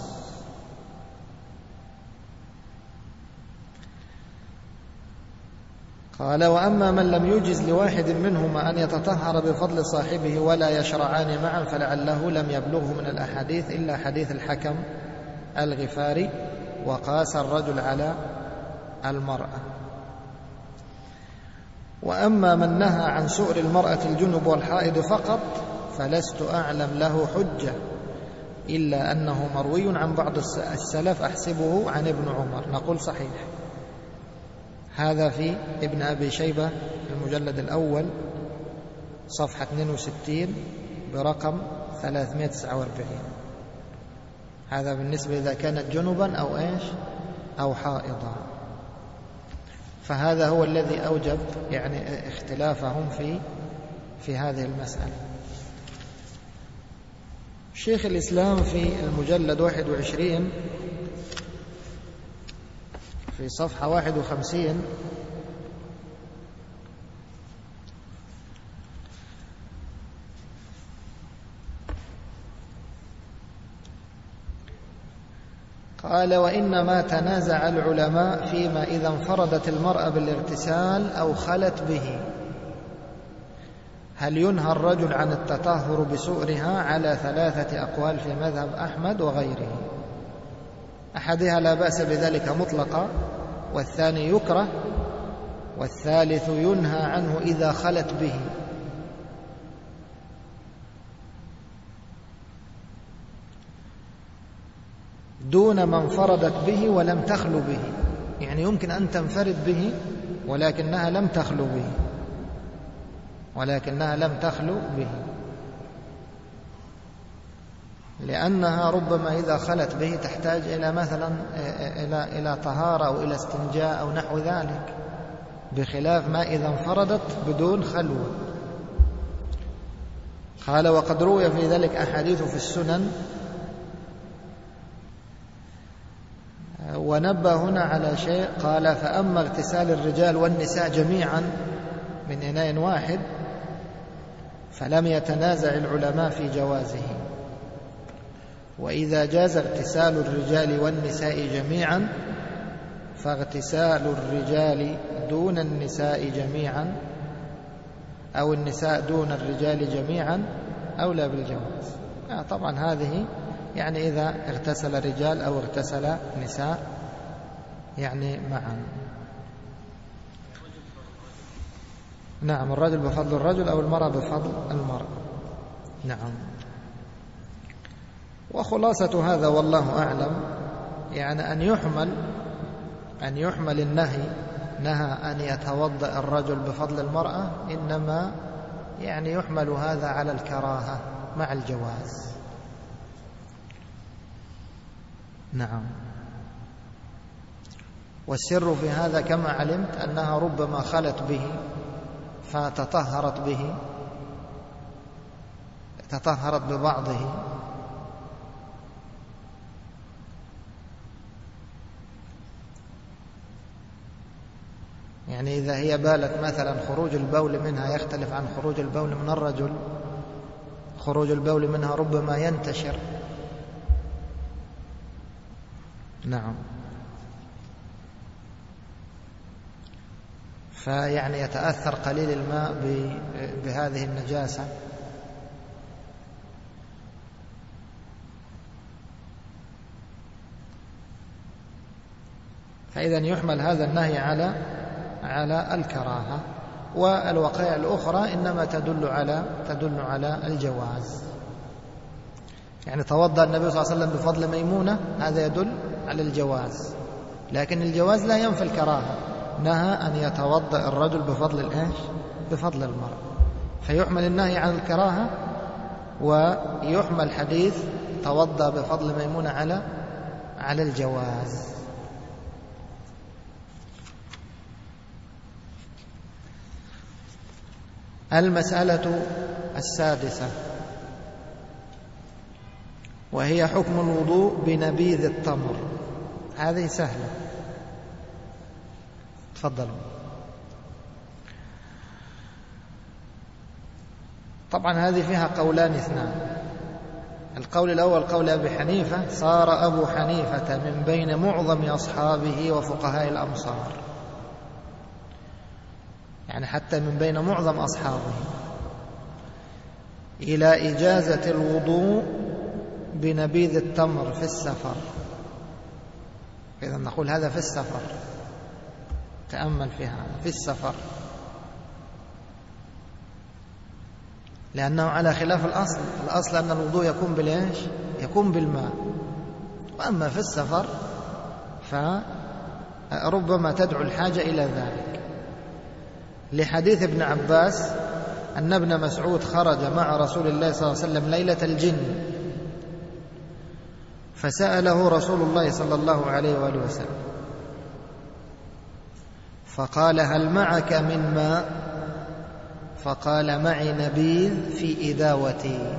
A: قال: وأما من لم يجز لواحد منهما أن يتطهر بفضل صاحبه ولا يشرعان معا فلعله لم يبلغه من الأحاديث إلا حديث الحكم الغفاري وقاس الرجل على المرأة. وأما من نهى عن سؤر المرأة الجنب والحائض فقط فلست أعلم له حجة، إلا أنه مروي عن بعض السلف أحسبه عن ابن عمر. نقول صحيح. هذا في ابن أبي شيبة في المجلد الأول صفحة اثنين وستين برقم ثلاثمائة وتسعة وأربعين. هذا بالنسبة إذا كانت جنبا أو إيش أو حائضا. فهذا هو الذي أوجب يعني اختلافهم في في هذه المسألة. شيخ الإسلام في المجلد واحد وعشرين في صفحة واحد وخمسين قال: وإنما تنازع العلماء فيما إذا انفردت المرأة بالاغتسال أو خلت به، هل ينهى الرجل عن التطهر بسؤرها على ثلاثة أقوال في مذهب أحمد وغيره. أحدها لا بأس بذلك مطلقا، والثاني يكره، والثالث ينهى عنه إذا خلت به. دون ما انفردت به ولم تخلو به، يعني يمكن أن تنفرد به ولكنها لم تخلو به ولكنها لم تخلو به لأنها ربما إذا خلت به تحتاج إلى مثلا إلى إلى طهارة أو إلى استنجاء أو نحو ذلك، بخلاف ما إذا انفردت بدون خلوة. قال: وقد روي في ذلك أحاديث في السنن. ونبه هنا على شيء، قال: فأما اغتسال الرجال والنساء جميعا من إناء واحد فلم يتنازع العلماء في جوازه، وإذا جاز اغتسال الرجال والنساء جميعا فاغتسال الرجال دون النساء جميعا أو النساء دون الرجال جميعا أولى بالجواز. آه طبعا هذه يعني إذا اغتسل رجال أو اغتسل نساء يعني معا. نعم، الرجل بفضل الرجل أو المرأة بفضل المرأة. نعم. وخلاصة هذا والله أعلم يعني أن يحمل أن يحمل النهي نهى أن يتوضأ الرجل بفضل المرأة، إنما يعني يحمل هذا على الكراهة مع الجواز. نعم. والسر في هذا كما علمت أنها ربما خلت به فتطهرت به تطهرت ببعضه، يعني إذا هي بالت مثلا خروج البول منها يختلف عن خروج البول من الرجل، خروج البول منها ربما ينتشر. نعم. فيعني يتأثر قليل الماء بهذه النجاسة، فإذا يحمل هذا النهي على على الكراهة. والوقائع الأخرى إنما تدل على تدل على الجواز. يعني توضأ النبي صلى الله عليه وسلم بفضل ميمونة، هذا يدل على الجواز، لكن الجواز لا ينفي الكراهة. نهى أن يتوضأ الرجل بفضل الإيش؟ بفضل المرأة، فيحمل النهي عن الكراهة، ويحمل حديث توضأ بفضل ميمونة على على الجواز. المسألة السادسة وهي حكم الوضوء بنبيذ التمر. هذه سهلة، تفضلوا. طبعا هذه فيها قولان اثنان. القول الأول قول أبي حنيفة: صار أبو حنيفة من بين معظم أصحابه وفقهاء الأمصار. يعني حتى من بين معظم أصحابه، إلى إجازة الوضوء بنبيذ التمر في السفر. إذا نقول هذا في السفر، تأمل في هذا، في السفر، لأنه على خلاف الأصل. الأصل أن الوضوء يكون بالإيش؟ يكون بالماء، وأما في السفر فربما تدعو الحاجة إلى ذلك، لحديث ابن عباس أن ابن مسعود خرج مع رسول الله صلى الله عليه وسلم ليلة الجن، فسأله رسول الله صلى الله عليه وآله وسلم فقال: هل معك من ماء؟ فقال: معي نبيذ في إداوتي.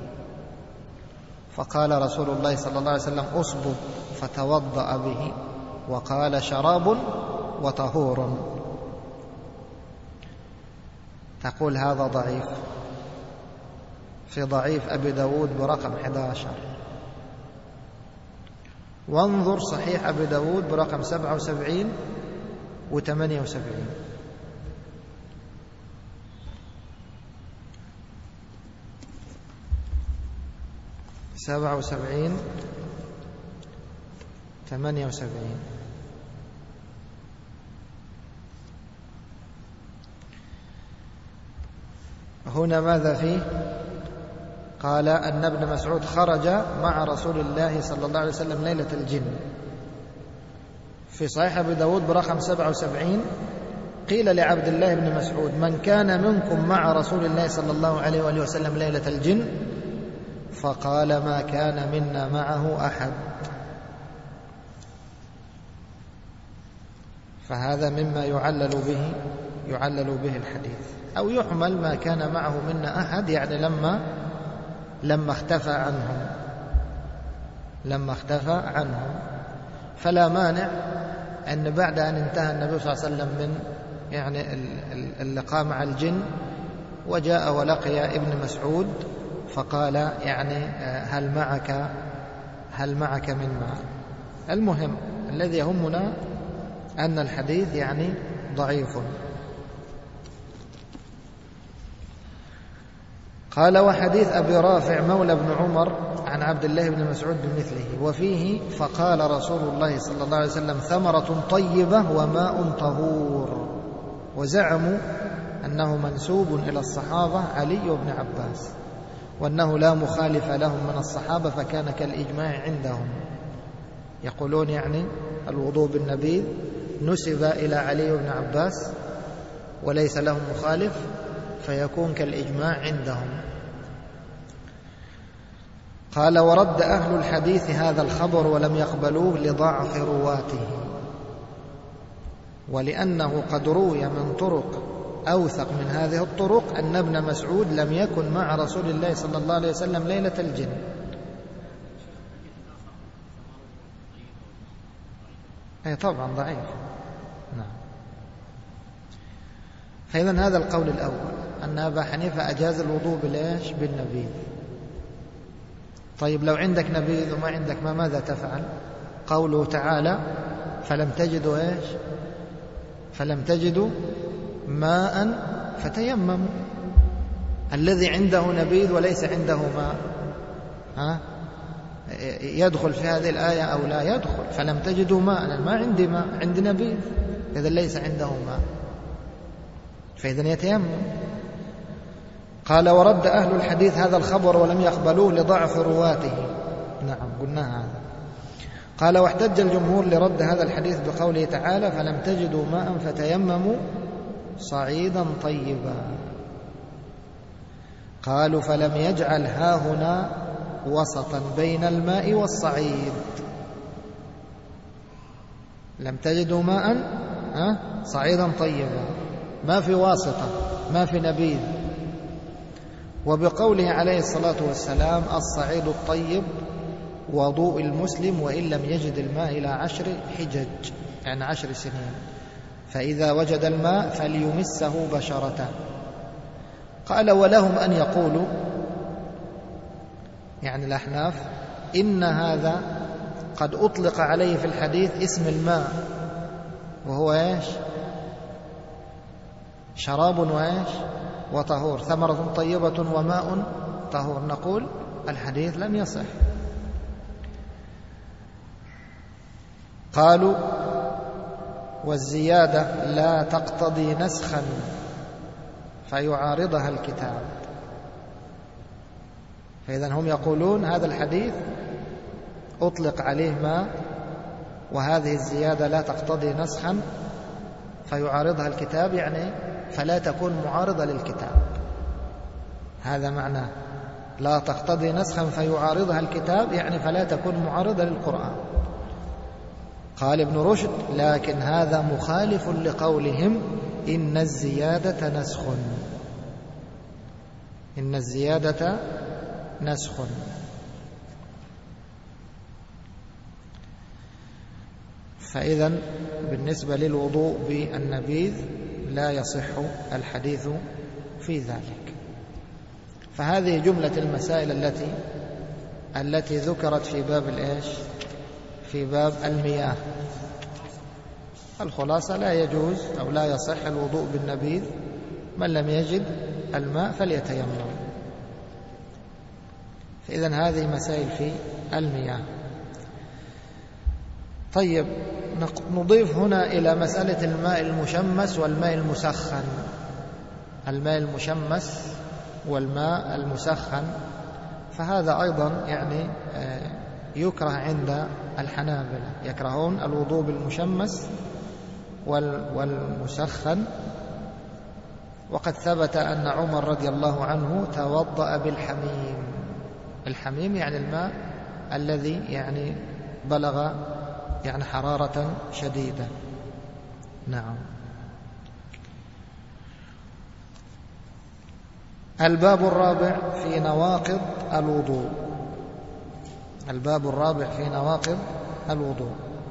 A: فقال رسول الله صلى الله عليه وسلم: أصبب، فتوضأ به، وقال: شراب وطهور. تقول هذا ضعيف، في ضعيف أبي داود برقم أحد عشر، وانظر صحيح أبي داود برقم سبعة وسبعين وثمانية وسبعين. سبعة وسبعين ثمانية وسبعين. هنا ماذا فيه؟ قال أن ابن مسعود خرج مع رسول الله صلى الله عليه وسلم ليلة الجن. في صحيح أبي داود برقم سبعة وسبعين قيل لعبد الله بن مسعود: من كان منكم مع رسول الله صلى الله عليه وآله وسلم ليلة الجن؟ فقال: ما كان منا معه أحد. فهذا مما يعلل به يعلل به الحديث، أو يحمل ما كان معه منا أحد، يعني لما لما اختفى عنهم لما اختفى عنهم فلا مانع أن بعد أن انتهى النبي صلى الله عليه وسلم من يعني اللقاء مع الجن وجاء ولقي ابن مسعود فقال: يعني هل معك هل معك من ماء؟ المهم الذي يهمنا أن الحديث يعني ضعيف. قال: وحديث أبي رافع مولى بن عمر عن عبد الله بن مسعود بمثله، وفيه: فقال رسول الله صلى الله عليه وسلم: ثمرة طيبة وماء طهور. وزعموا أنه منسوب إلى الصحابة علي وابن عباس، وأنه لا مخالف لهم من الصحابة، فكان كالإجماع عندهم. يقولون يعني الوضوء بالنبيذ نسب إلى علي وابن عباس وليس لهم مخالف، فيكون كالإجماع عندهم. قال: ورد أهل الحديث هذا الخبر ولم يقبلوه لضعف رواته، ولأنه قد روي من طرق أوثق من هذه الطرق أن ابن مسعود لم يكن مع رسول الله صلى الله عليه وسلم ليلة الجن. أي طبعا ضعيف. نعم. فإذا هذا القول الأول، أن أبا حنيفة أجاز الوضوء بالإيش؟ بالنبيذ. طيب لو عندك نبيذ وما عندك ما، ماذا تفعل؟ قوله تعالى: فلم تجدوا إيش؟ فلم تجدوا ماء فتيمموا. الذي عنده نبيذ وليس عنده ماء، ها يدخل في هذه الآية أو لا يدخل؟ فلم تجدوا ماء، أنا ما عندي ماء، عندي نبيذ، إذا ليس عنده ماء، فإذا يتيمم. قال: ورد أهل الحديث هذا الخبر ولم يقبلوه لضعف رواته. نعم قلنا هذا. قال: واحتج الجمهور لرد هذا الحديث بقوله تعالى: فلم تجدوا ماء فتيمموا صعيدا طيبا. قالوا: فلم يجعل هاهنا وسطا بين الماء والصعيد. لم تجدوا ماء ها صعيدا طيبا، ما في واسطة، ما في نبيذ. وبقوله عليه الصلاة والسلام: الصعيد الطيب وضوء المسلم وإن لم يجد الماء إلى عشر حجج، يعني عشر سنين، فإذا وجد الماء فليمسه بشرته. قال: ولهم أن يقولوا، يعني الأحناف، إن هذا قد أطلق عليه في الحديث اسم الماء، وهو إيش؟ شراب وإيش وطهور، ثمرة طيبة وماء طهور، نقول الحديث لم يصح. قالوا والزيادة لا تقتضي نسخا فيعارضها الكتاب. فإذا هم يقولون هذا الحديث أطلق عليه ما، وهذه الزيادة لا تقتضي نسخا فيعارضها الكتاب، يعني فلا تكون معارضة للكتاب. هذا معناه لا تقتضي نسخا فيعارضها الكتاب، يعني فلا تكون معارضة للقرآن. قال ابن رشد لكن هذا مخالف لقولهم إن الزيادة نسخ، إن الزيادة نسخ. فإذا بالنسبة للوضوء بالنبيذ لا يصح الحديث في ذلك. فهذه جملة المسائل التي التي ذكرت في باب الإيش في باب المياه. الخلاصة لا يجوز أو لا يصح الوضوء بالنبيذ، من لم يجد الماء فليتيمم. فإذن هذه مسائل في المياه. طيب، نضيف هنا إلى مسألة الماء المشمس والماء المسخن. الماء المشمس والماء المسخن، فهذا أيضا يعني يكره عند الحنابلة، يكرهون الوضوء بالمشمس والمسخن. وقد ثبت أن عمر رضي الله عنه توضأ بالحميم. الحميم يعني الماء الذي يعني بلغ يعني حرارة شديدة. نعم. الباب الرابع في نواقض الوضوء. الباب الرابع في نواقض الوضوء.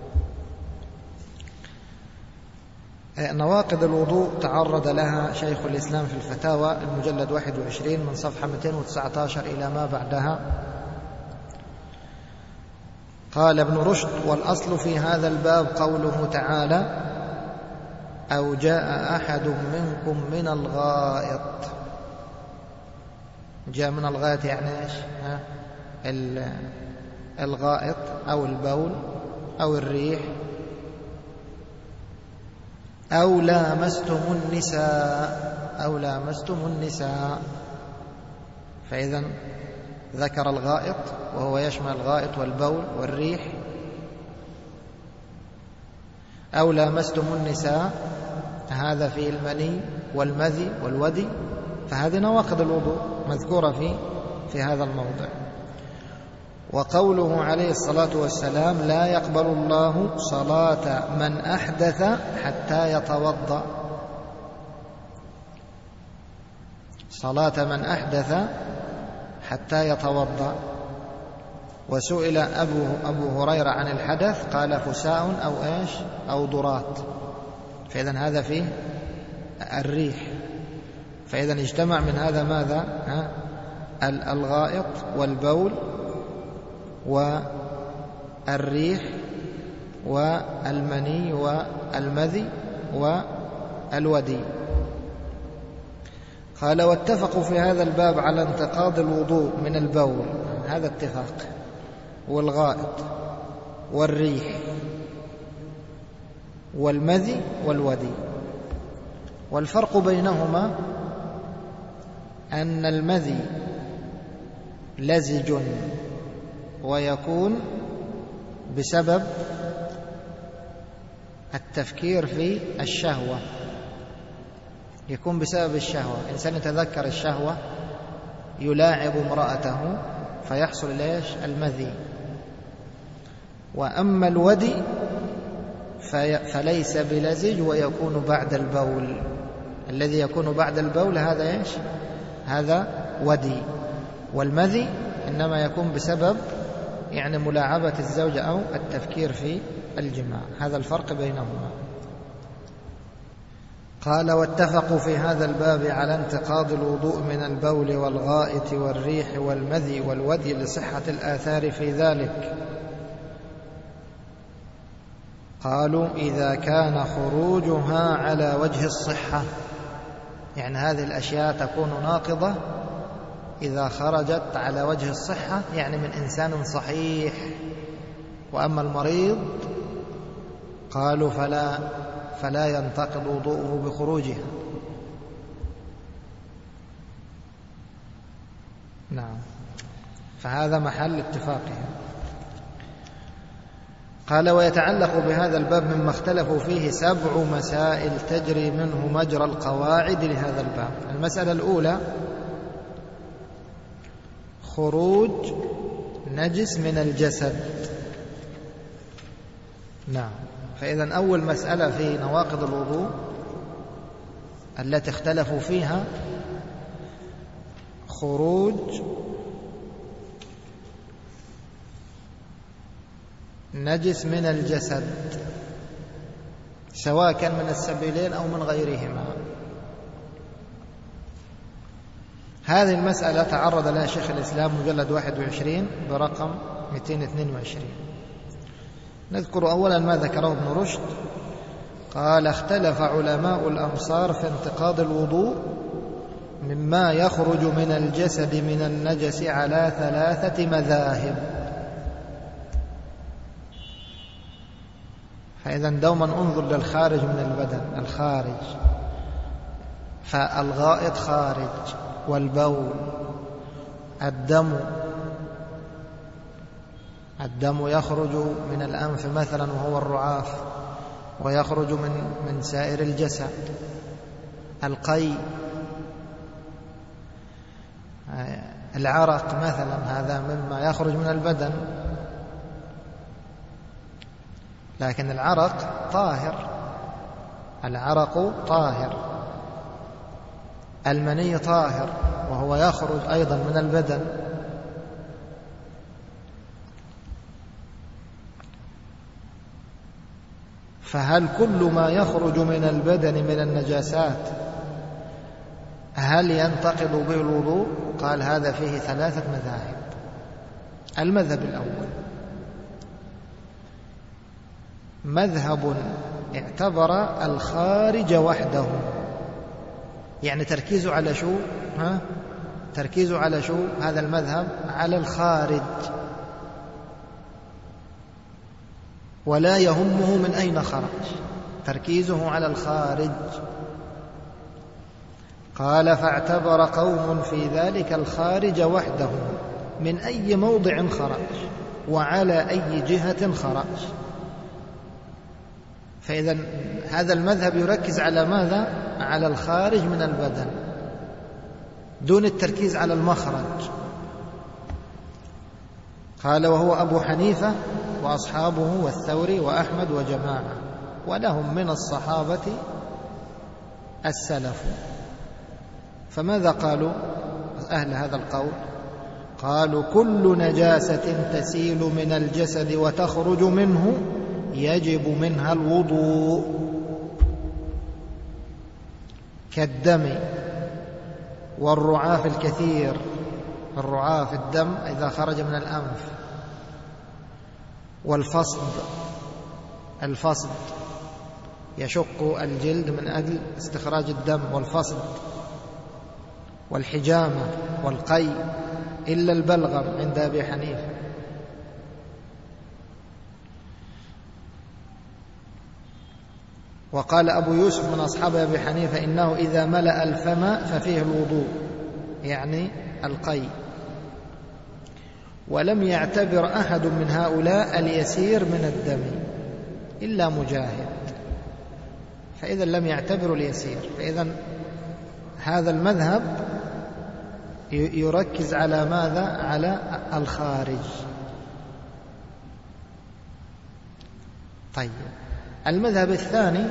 A: نواقض الوضوء تعرض لها شيخ الإسلام في الفتاوى المجلد واحد وعشرين من صفحة مئتين وتسعة عشر إلى ما بعدها. قال ابن رشد: والأصل في هذا الباب قوله تعالى: أو جاء أحد منكم من الغائط. جاء من الغائط يعني إيش؟ الغائط أو البول أو الريح. أو لامستم النساء أو لامستم النساء. فإذا ذكر الغائط وهو يشمل الغائط والبول والريح. أو لامستم النساء هذا في المني والمذي والودي، فهذه نواقض الوضوء مذكورة في في هذا الموضع. وقوله عليه الصلاة والسلام: لا يقبل الله صلاة من أحدث حتى يتوضأ. صلاة من أحدث حتى يتوضأ. وسئل أبو, أبو هريرة عن الحدث قال: فساء أو إيش أو ضرات. فإذا هذا فيه الريح. فإذا اجتمع من هذا ماذا؟ ها؟ الغائط والبول والريح والمني والمذي والودي. قال: واتفقوا في هذا الباب على انتقاض الوضوء من البول، هذا اتفاق، والغائط والريح والمذي والودي. والفرق بينهما أن المذي لزج ويكون بسبب التفكير في الشهوة، يكون بسبب الشهوة. إنسان يتذكر الشهوة يلاعب امرأته فيحصل ليش المذي. وأما الودي فليس بلزج ويكون بعد البول. الذي يكون بعد البول هذا إيش؟ هذا ودي. والمذي إنما يكون بسبب يعني ملاعبة الزوجة أو التفكير في الجماع. هذا الفرق بينهما. قال: واتفقوا في هذا الباب على انتقاض الوضوء من البول والغائط والريح والمذي والودي لصحة الآثار في ذلك. قالوا: إذا كان خروجها على وجه الصحة. يعني هذه الأشياء تكون ناقضة إذا خرجت على وجه الصحة، يعني من إنسان صحيح. وأما المريض قالوا فلا فلا ينتقض وضوءه بخروجها. نعم، فهذا محل اتفاقهم. قال: ويتعلق بهذا الباب مما اختلفوا فيه سبع مسائل تجري منه مجرى القواعد لهذا الباب. المسألة الأولى: خروج نجس من الجسد. نعم، فإذا أول مسألة في نواقض الوضوء التي اختلفوا فيها خروج نجس من الجسد، سواء كان من السبيلين أو من غيرهما. هذه المسألة تعرض لها شيخ الإسلام مجلد واحد وعشرين برقم مئتين واثنين وعشرين. نذكر أولا ما ذكره ابن رشد. قال: اختلف علماء الأمصار في انتقاض الوضوء مما يخرج من الجسد من النجس على ثلاثة مذاهب. فإذا دوما انظر للخارج من البدن. الخارج، فالغائط خارج، والبول، الدم الدم يخرج من الأنف مثلا وهو الرعاف، ويخرج من من سائر الجسد. القي، العرق مثلا، هذا مما يخرج من البدن، لكن العرق طاهر. العرق طاهر. المني طاهر وهو يخرج أيضا من البدن. فهل كل ما يخرج من البدن من النجاسات هل ينتقض به الوضوء؟ قال: هذا فيه ثلاثة مذاهب. المذهب الأول مذهب اعتبر الخارج وحده، يعني تركيزه على شو؟ ها؟ تركيزه على شو هذا المذهب؟ على الخارج، ولا يهمه من أين خرج، تركيزه على الخارج. قال: فاعتبر قوم في ذلك الخارج وحده من أي موضع خرج وعلى أي جهة خرج. فإذا هذا المذهب يركز على ماذا؟ على الخارج من البدن دون التركيز على المخرج. قال: وهو أبو حنيفة وأصحابه والثوري وأحمد وجماعة، ولهم من الصحابة السلف. فماذا قالوا أهل هذا القول؟ قالوا: كل نجاسة تسيل من الجسد وتخرج منه يجب منها الوضوء، كالدم والرعاف الكثير. الرعاف الدم إذا خرج من الأنف، والفصد، الفصد يشق الجلد من أجل استخراج الدم، والفصد، والحجامة، والقي، إلا البلغم عند أبي حنيفة. وقال أبو يوسف من أصحاب أبي حنيفة: إنه إذا ملأ الفم ففيه الوضوء، يعني القي. ولم يعتبر أحد من هؤلاء اليسير من الدم إلا مجاهد، فإذا لم يعتبر اليسير. فإذا هذا المذهب يركز على ماذا؟ على الخارج. طيب، المذهب الثاني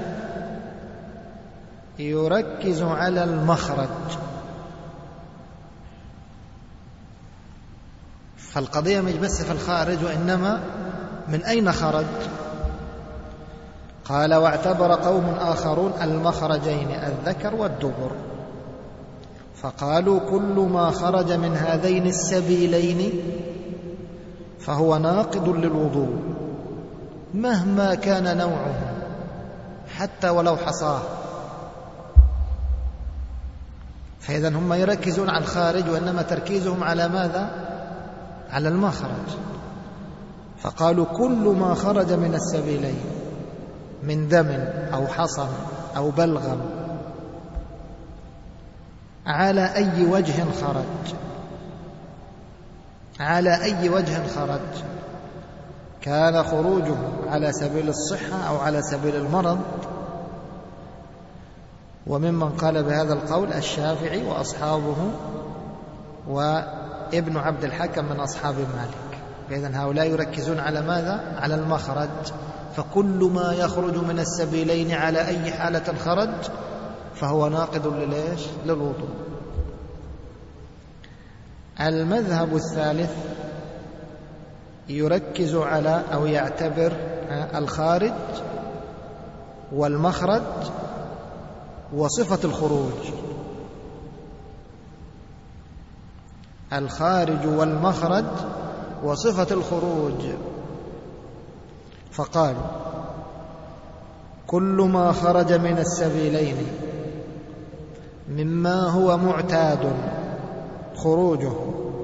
A: يركز على المخرج. فالقضية مش بس في الخارج، وإنما من أين خرج. قال: واعتبر قوم آخرون المخرجين الذكر والدبر، فقالوا: كل ما خرج من هذين السبيلين فهو ناقض للوضوء مهما كان نوعه، حتى ولو حصاه. فإذا هم يركزون على الخارج، وإنما تركيزهم على ماذا؟ على المخرج. فقالوا كل ما خرج من السبيلين من دم أو حصن أو بلغم على أي وجه خرج، على أي وجه خرج، كان خروجه على سبيل الصحة أو على سبيل المرض. وممن قال بهذا القول الشافعي وأصحابه وابن عبد الحكم من أصحاب مالك. فإذن هؤلاء يركزون على ماذا؟ على المخرج. فكل ما يخرج من السبيلين على أي حالة خرج فهو ناقض لليش؟ للوضوء. المذهب الثالث يركز على أو يعتبر الخارج والمخرج وصفة الخروج. الخارج والمخرج وصفة الخروج. فقالوا كل ما خرج من السبيلين مما هو معتاد خروجه،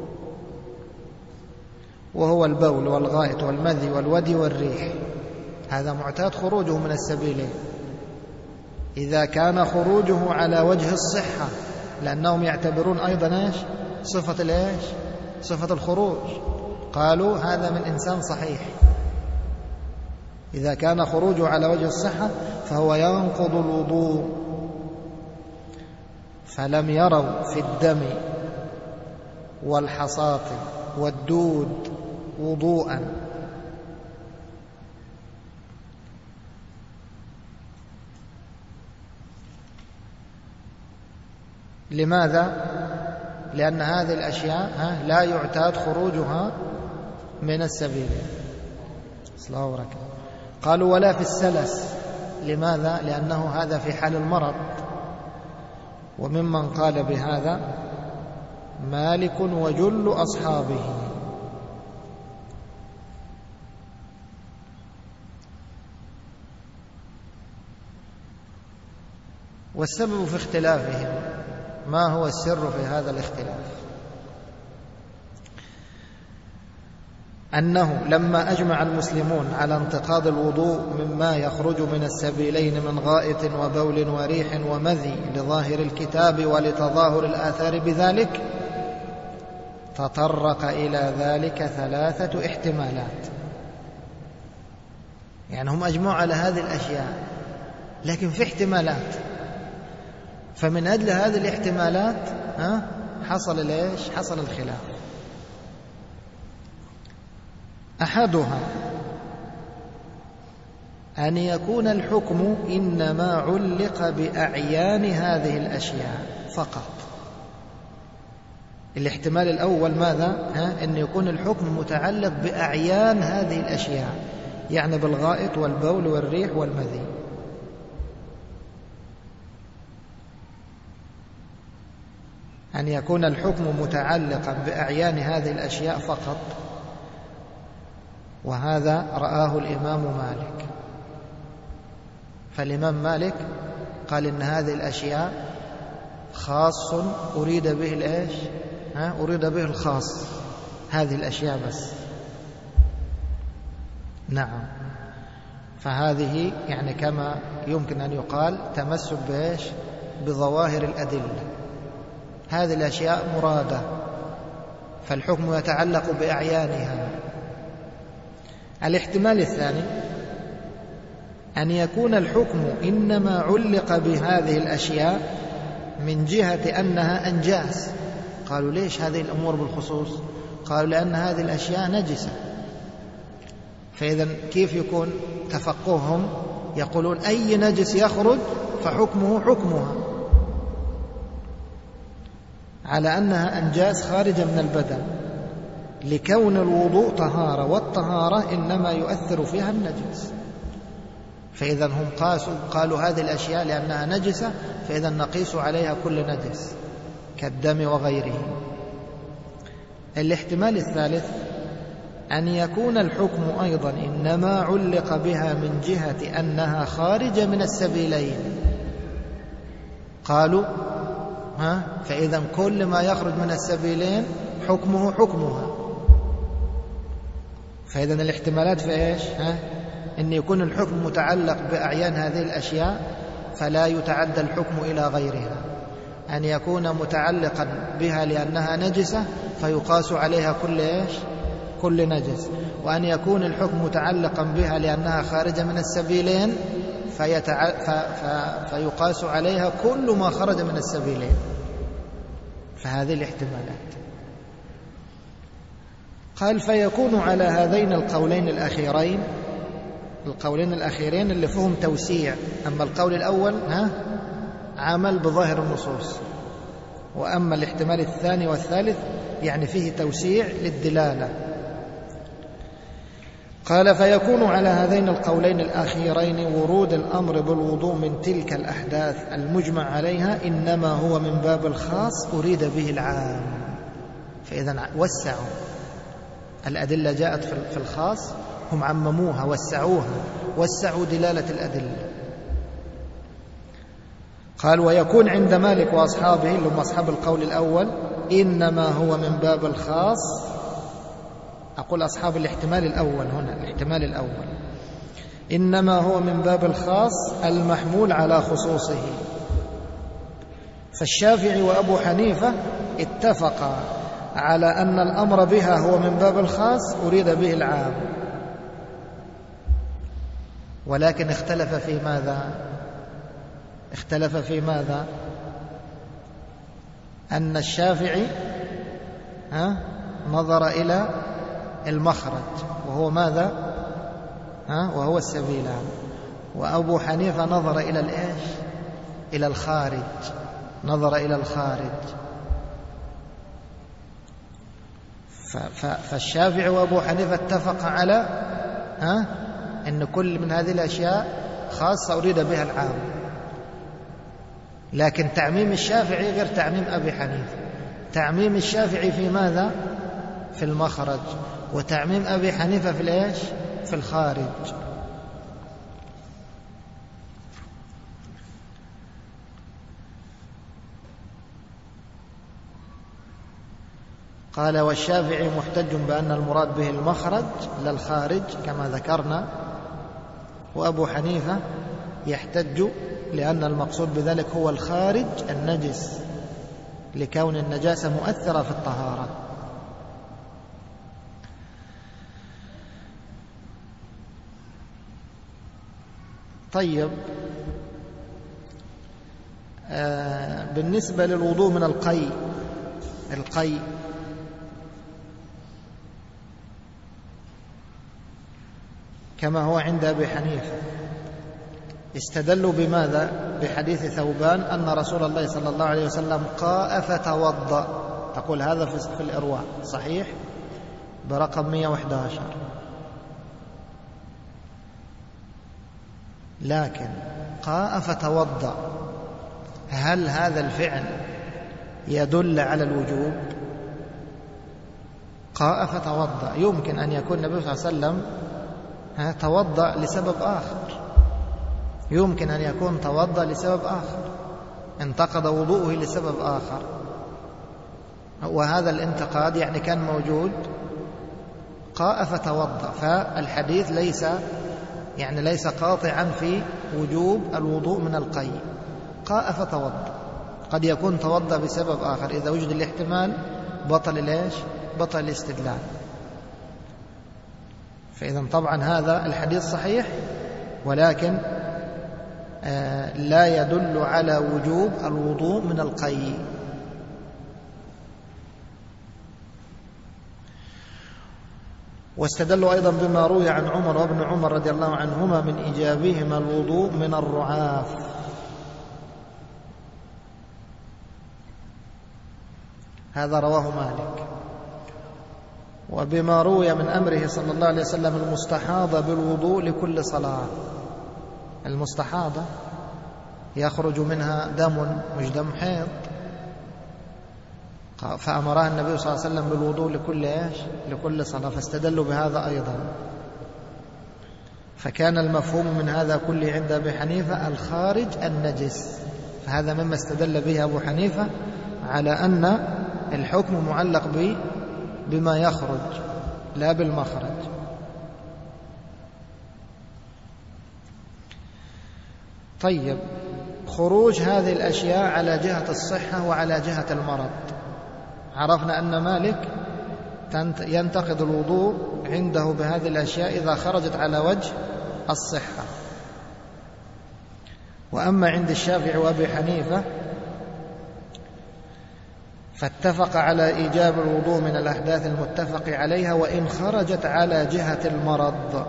A: وهو البول والغائط والمذي والودي والريح، هذا معتاد خروجه من السبيلين. إذا كان خروجه على وجه الصحة، لأنهم يعتبرون أيضا إيش؟ صفة الإيش؟ صفة الخروج. قالوا هذا من إنسان صحيح. إذا كان خروجه على وجه الصحة فهو ينقض الوضوء. فلم يروا في الدم والحصاة والدود وضوءا. لماذا؟ لأن هذه الأشياء لا يعتاد خروجها من السبيل. قالوا ولا في السلس. لماذا؟ لأنه هذا في حال المرض. وممن قال بهذا مالك وجل أصحابه. والسبب في اختلافهم، ما هو السر في هذا الاختلاف؟ أنه لما أجمع المسلمون على انتقاض الوضوء مما يخرج من السبيلين من غائط وبول وريح ومذي لظاهر الكتاب ولتظاهر الآثار بذلك، تطرق إلى ذلك ثلاثة احتمالات. يعني هم أجمعوا على هذه الأشياء، لكن في احتمالات. فمن أجل هذه الاحتمالات ها حصل ليش؟ حصل الخلاف. أحدها أن يكون الحكم إنما علق بأعيان هذه الأشياء فقط. الاحتمال الأول ماذا؟ ها؟ أن يكون الحكم متعلق بأعيان هذه الأشياء، يعني بالغائط والبول والريح والمذي. أن يكون الحكم متعلقا بأعيان هذه الأشياء فقط، وهذا رآه الإمام مالك. فالإمام مالك قال إن هذه الأشياء خاص أريد به الإيش؟ ها؟ أريد به الخاص، هذه الأشياء بس. نعم. فهذه يعني كما يمكن أن يقال تمسك بإيش؟ بظواهر الأدلة. هذه الأشياء مرادة، فالحكم يتعلق بأعيانها. الاحتمال الثاني أن يكون الحكم إنما علق بهذه الأشياء من جهة أنها أنجاس. قالوا ليش هذه الأمور بالخصوص؟ قالوا لأن هذه الأشياء نجسة. فإذا كيف يكون تفقههم؟ يقولون أي نجس يخرج فحكمه حكمها، على أنها أنجاس خارجة من البدن، لكون الوضوء طهارة، والطهارة إنما يؤثر فيها النجس. فإذا هم قاسوا قالوا هذه الأشياء لأنها نجسة، فإذا نقيس عليها كل نجس كالدم وغيره. الاحتمال الثالث أن يكون الحكم أيضا إنما علق بها من جهة أنها خارجة من السبيلين. قالوا ها؟ فإذا كل ما يخرج من السبيلين حكمه حكمها. فإذا الاحتمالات في إيش؟ ها؟ إن يكون الحكم متعلق بأعيان هذه الأشياء فلا يتعدى الحكم إلى غيرها، أن يكون متعلقا بها لأنها نجسة فيقاس عليها كل إيش؟ كل نجس، وأن يكون الحكم متعلقا بها لأنها خارجة من السبيلين فيتع... ف... ف... فيقاس عليها كل ما خرج من السبيلين. فهذه الاحتمالات. قال فيكون على هذين القولين الأخيرين، القولين الأخيرين اللي فيهم توسيع. أما القول الأول ها عمل بظاهر النصوص، وأما الاحتمال الثاني والثالث يعني فيه توسيع للدلالة. قال فيكون على هذين القولين الأخيرين ورود الأمر بالوضوء من تلك الأحداث المجمع عليها إنما هو من باب الخاص أريد به العام. فإذا وسعوا الأدلة، جاءت في الخاص هم عمموها وسعوها، وسعوا دلالة الأدلة. قال ويكون عند مالك وأصحابه اللي هم أصحاب القول الأول إنما هو من باب الخاص، أقول أصحاب الاحتمال الأول هنا، الاحتمال الأول إنما هو من باب الخاص المحمول على خصوصه. فالشافعي وأبو حنيفة اتفقا على أن الأمر بها هو من باب الخاص أريد به العام، ولكن اختلف في ماذا؟ اختلف في ماذا؟ أن الشافعي ها نظر إلى المخرج وهو ماذا؟ ها وهو السبيلان، وأبو حنيفة نظر إلى الإيش؟ إلى الخارج، نظر إلى الخارج. فالشافعي وأبو حنيفة اتفق على ها أن كل من هذه الأشياء خاصة أريد بها العام، لكن تعميم الشافعي غير تعميم أبي حنيفة. تعميم الشافعي في ماذا؟ في المخرج، وتعميم أبي حنيفة في الإيش؟ في الخارج. قال والشافعي محتج بأن المراد به المخرج لا الخارج كما ذكرنا، وأبو حنيفة يحتج لأن المقصود بذلك هو الخارج النجس لكون النجاسة مؤثرة في الطهارة. طيب آه بالنسبة للوضوء من القي، القي كما هو عند أبي حنيفة استدلوا بماذا؟ بحديث ثوبان أن رسول الله صلى الله عليه وسلم قاء فتوضأ، تقول هذا في الإرواء صحيح برقم مئة وأحد عشر. لكن قاء فتوضأ، هل هذا الفعل يدل على الوجوب؟ قاء فتوضأ يمكن أن يكون النبي صلى الله عليه وسلم توضأ لسبب آخر، يمكن أن يكون توضأ لسبب آخر، انتقض وضوءه لسبب آخر، وهذا الانتقاد يعني كان موجود. قاء فتوضأ، فالحديث ليس يعني ليس قاطعا في وجوب الوضوء من القي. قاء فتوضأ، قد يكون توضأ بسبب آخر، إذا وجد الاحتمال بطل ليش؟ بطل الاستدلال. فإذا طبعا هذا الحديث صحيح، ولكن آه لا يدل على وجوب الوضوء من القي. واستدلوا أيضا بما روي عن عمر وابن عمر رضي الله عنهما من إيجابهما الوضوء من الرعاف. هذا رواه مالك. وبما روي من أمره صلى الله عليه وسلم المستحاضة بالوضوء لكل صلاة. المستحاضة يخرج منها دم مش دم حيض، فأمرها النبي صلى الله عليه وسلم بالوضوء لكل إيش؟ لكل صلاة، فاستدلوا بهذا أيضا. فكان المفهوم من هذا كله عند أبي حنيفة الخارج النجس، هذا مما استدل به أبو حنيفة على أن الحكم معلق بما يخرج لا بالمخرج. طيب، خروج هذه الأشياء على جهة الصحة وعلى جهة المرض. عرفنا أن مالك ينتقض الوضوء عنده بهذه الأشياء إذا خرجت على وجه الصحة، وأما عند الشافعي وأبي حنيفة فاتفق على إيجاب الوضوء من الأحداث المتفق عليها وإن خرجت على جهة المرض.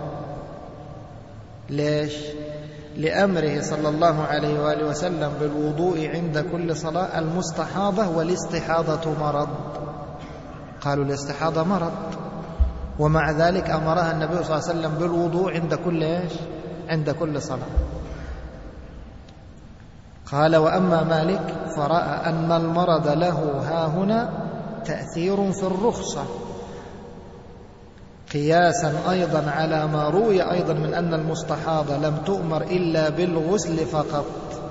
A: ليش؟ لأمره صلى الله عليه وآله وسلم بالوضوء عند كل صلاة. المستحاضة والاستحاضة مرض، قالوا الاستحاضة مرض، ومع ذلك أمرها النبي صلى الله عليه وسلم بالوضوء عند كل إيش؟ عند كل صلاة. قال: وأما مالك فرأى أن المرض له هاهنا تأثير في الرخصة، قياسا أيضا على ما روي أيضا من أن المستحاضة لم تؤمر إلا بالغسل فقط.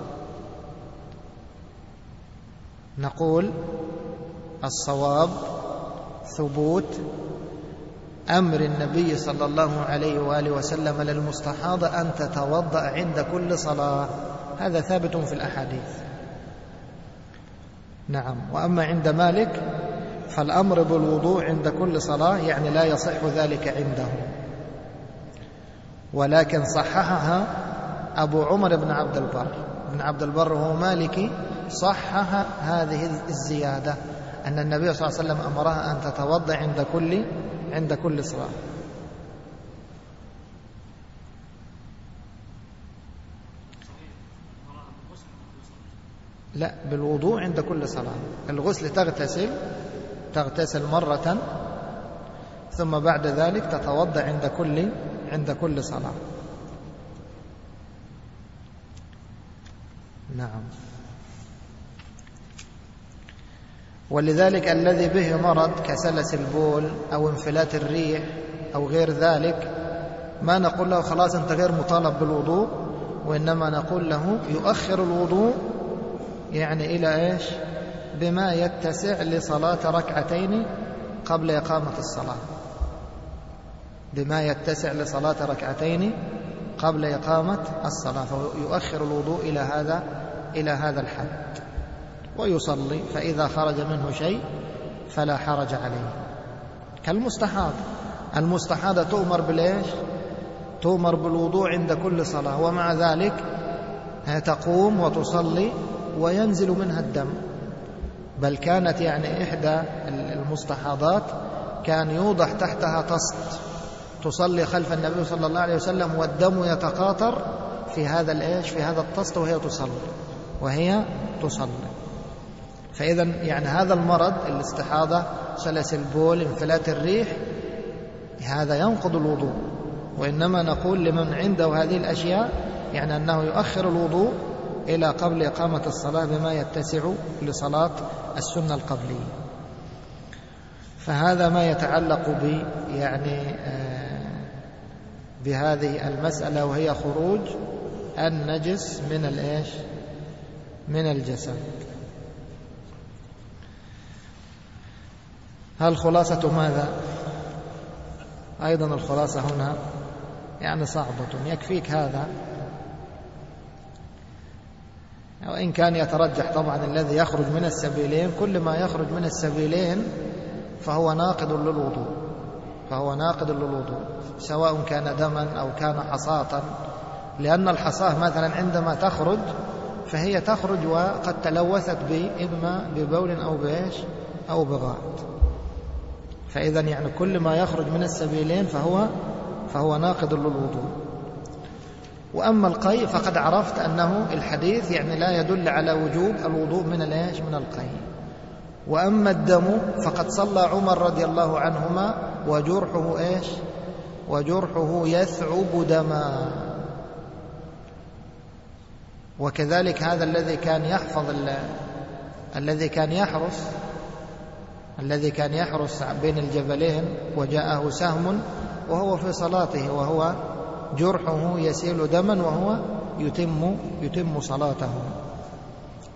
A: نقول الصواب ثبوت أمر النبي صلى الله عليه وآله وسلم للمستحاضة أن تتوضأ عند كل صلاة، هذا ثابت في الأحاديث. نعم. وأما عند مالك فالأمر بالوضوء عند كل صلاة يعني لا يصح ذلك عنده، ولكن صححها أبو عمر بن عبد البر بن عبد البر وهو مالكي، صحح هذه الزيادة أن النبي صلى الله عليه وسلم أمرها أن تتوضأ عند كل عند كل صلاة. لا، بالوضوء عند كل صلاة. الغسل تغتسل تغتسل مرة ثم بعد ذلك تتوضأ عند كل عند كل صلاة. نعم. ولذلك الذي به مرض كسلس البول أو انفلات الريح أو غير ذلك ما نقول له خلاص أنت غير مطالب بالوضوء، وإنما نقول له يؤخر الوضوء يعني إلى إيش؟ بما يتسع لصلاة ركعتين قبل إقامة الصلاة، بما يتسع لصلاة ركعتين قبل إقامة الصلاة، فيؤخر الوضوء إلى هذا إلى هذا الحد ويصلي، فإذا خرج منه شيء فلا حرج عليه. كالمستحاض، المستحاضة تؤمر بالإيش؟ تؤمر بالوضوء عند كل صلاة، ومع ذلك تقوم وتصلي وينزل منها الدم. بل كانت يعني إحدى المستحاضات كان يوضح تحتها طست تصلي خلف النبي صلى الله عليه وسلم والدم يتقاطر في هذا الإيش؟ في هذا الطست وهي تصلي وهي تصلي. فإذا يعني هذا المرض الاستحاضة، سلس البول، انفلات الريح، هذا ينقض الوضوء، وإنما نقول لمن عنده هذه الأشياء يعني أنه يؤخر الوضوء إلى قبل إقامة الصلاة بما يتسع لصلاة السنة القبلية. فهذا ما يتعلق ب يعني بهذه المسألة، وهي خروج النجس من الإيش؟ من الجسد. هل خلاصة ماذا؟ أيضا الخلاصة هنا يعني صعبة، يكفيك هذا، وإن كان يترجح طبعا الذي يخرج من السبيلين، كل ما يخرج من السبيلين فهو ناقض للوضوء، فهو ناقض للوضوء سواء كان دما أو كان حصاة، لأن الحصاة مثلا عندما تخرج فهي تخرج وقد تلوثت إما ببول أو بإيش أو بغائط، فإذا يعني كل ما يخرج من السبيلين فهو فهو ناقض للوضوء. وأما القيء فقد عرفت أنه الحديث يعني لا يدل على وجوب الوضوء من الإيش؟ من القيء. وأما الدم فقد صلى عمر رضي الله عنهما وجرحه إيش؟ وجرحه يثعب دما. وكذلك هذا الذي كان يحفظ الذي كان يحرس الذي كان يحرس بين الجبلين وجاءه سهم وهو في صلاته وهو جرحه يسيل دما وهو يتم يتم صلاته.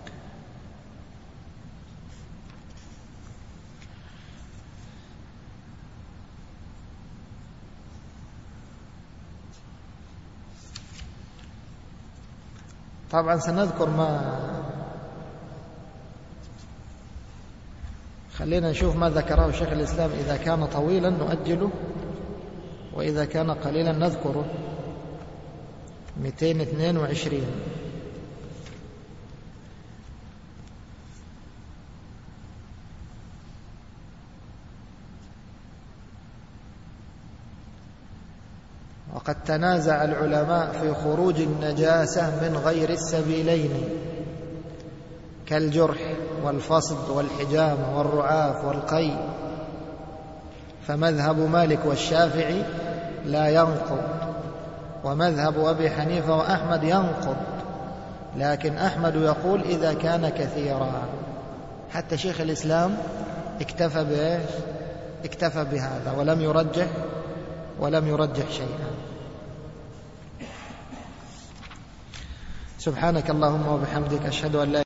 A: طبعا سنذكر ما خلينا نشوف ما ذكره شيخ الإسلام. إذا كان طويلا نؤجله، وإذا كان قليلا نذكره. مئتين واثنين وعشرين. وقد تنازع العلماء في خروج النجاسة من غير السبيلين كالجرح والفصد والحجامة والرعاف والقي، فمذهب مالك والشافعي لا ينقض، ومذهب أبي حنيفة وأحمد ينقض، لكن أحمد يقول إذا كان كثيرا. حتى شيخ الإسلام اكتفى بإيش؟ اكتفى بهذا ولم يرجح ولم يرجح شيئا. سبحانك اللهم وبحمدك، أشهد أن لا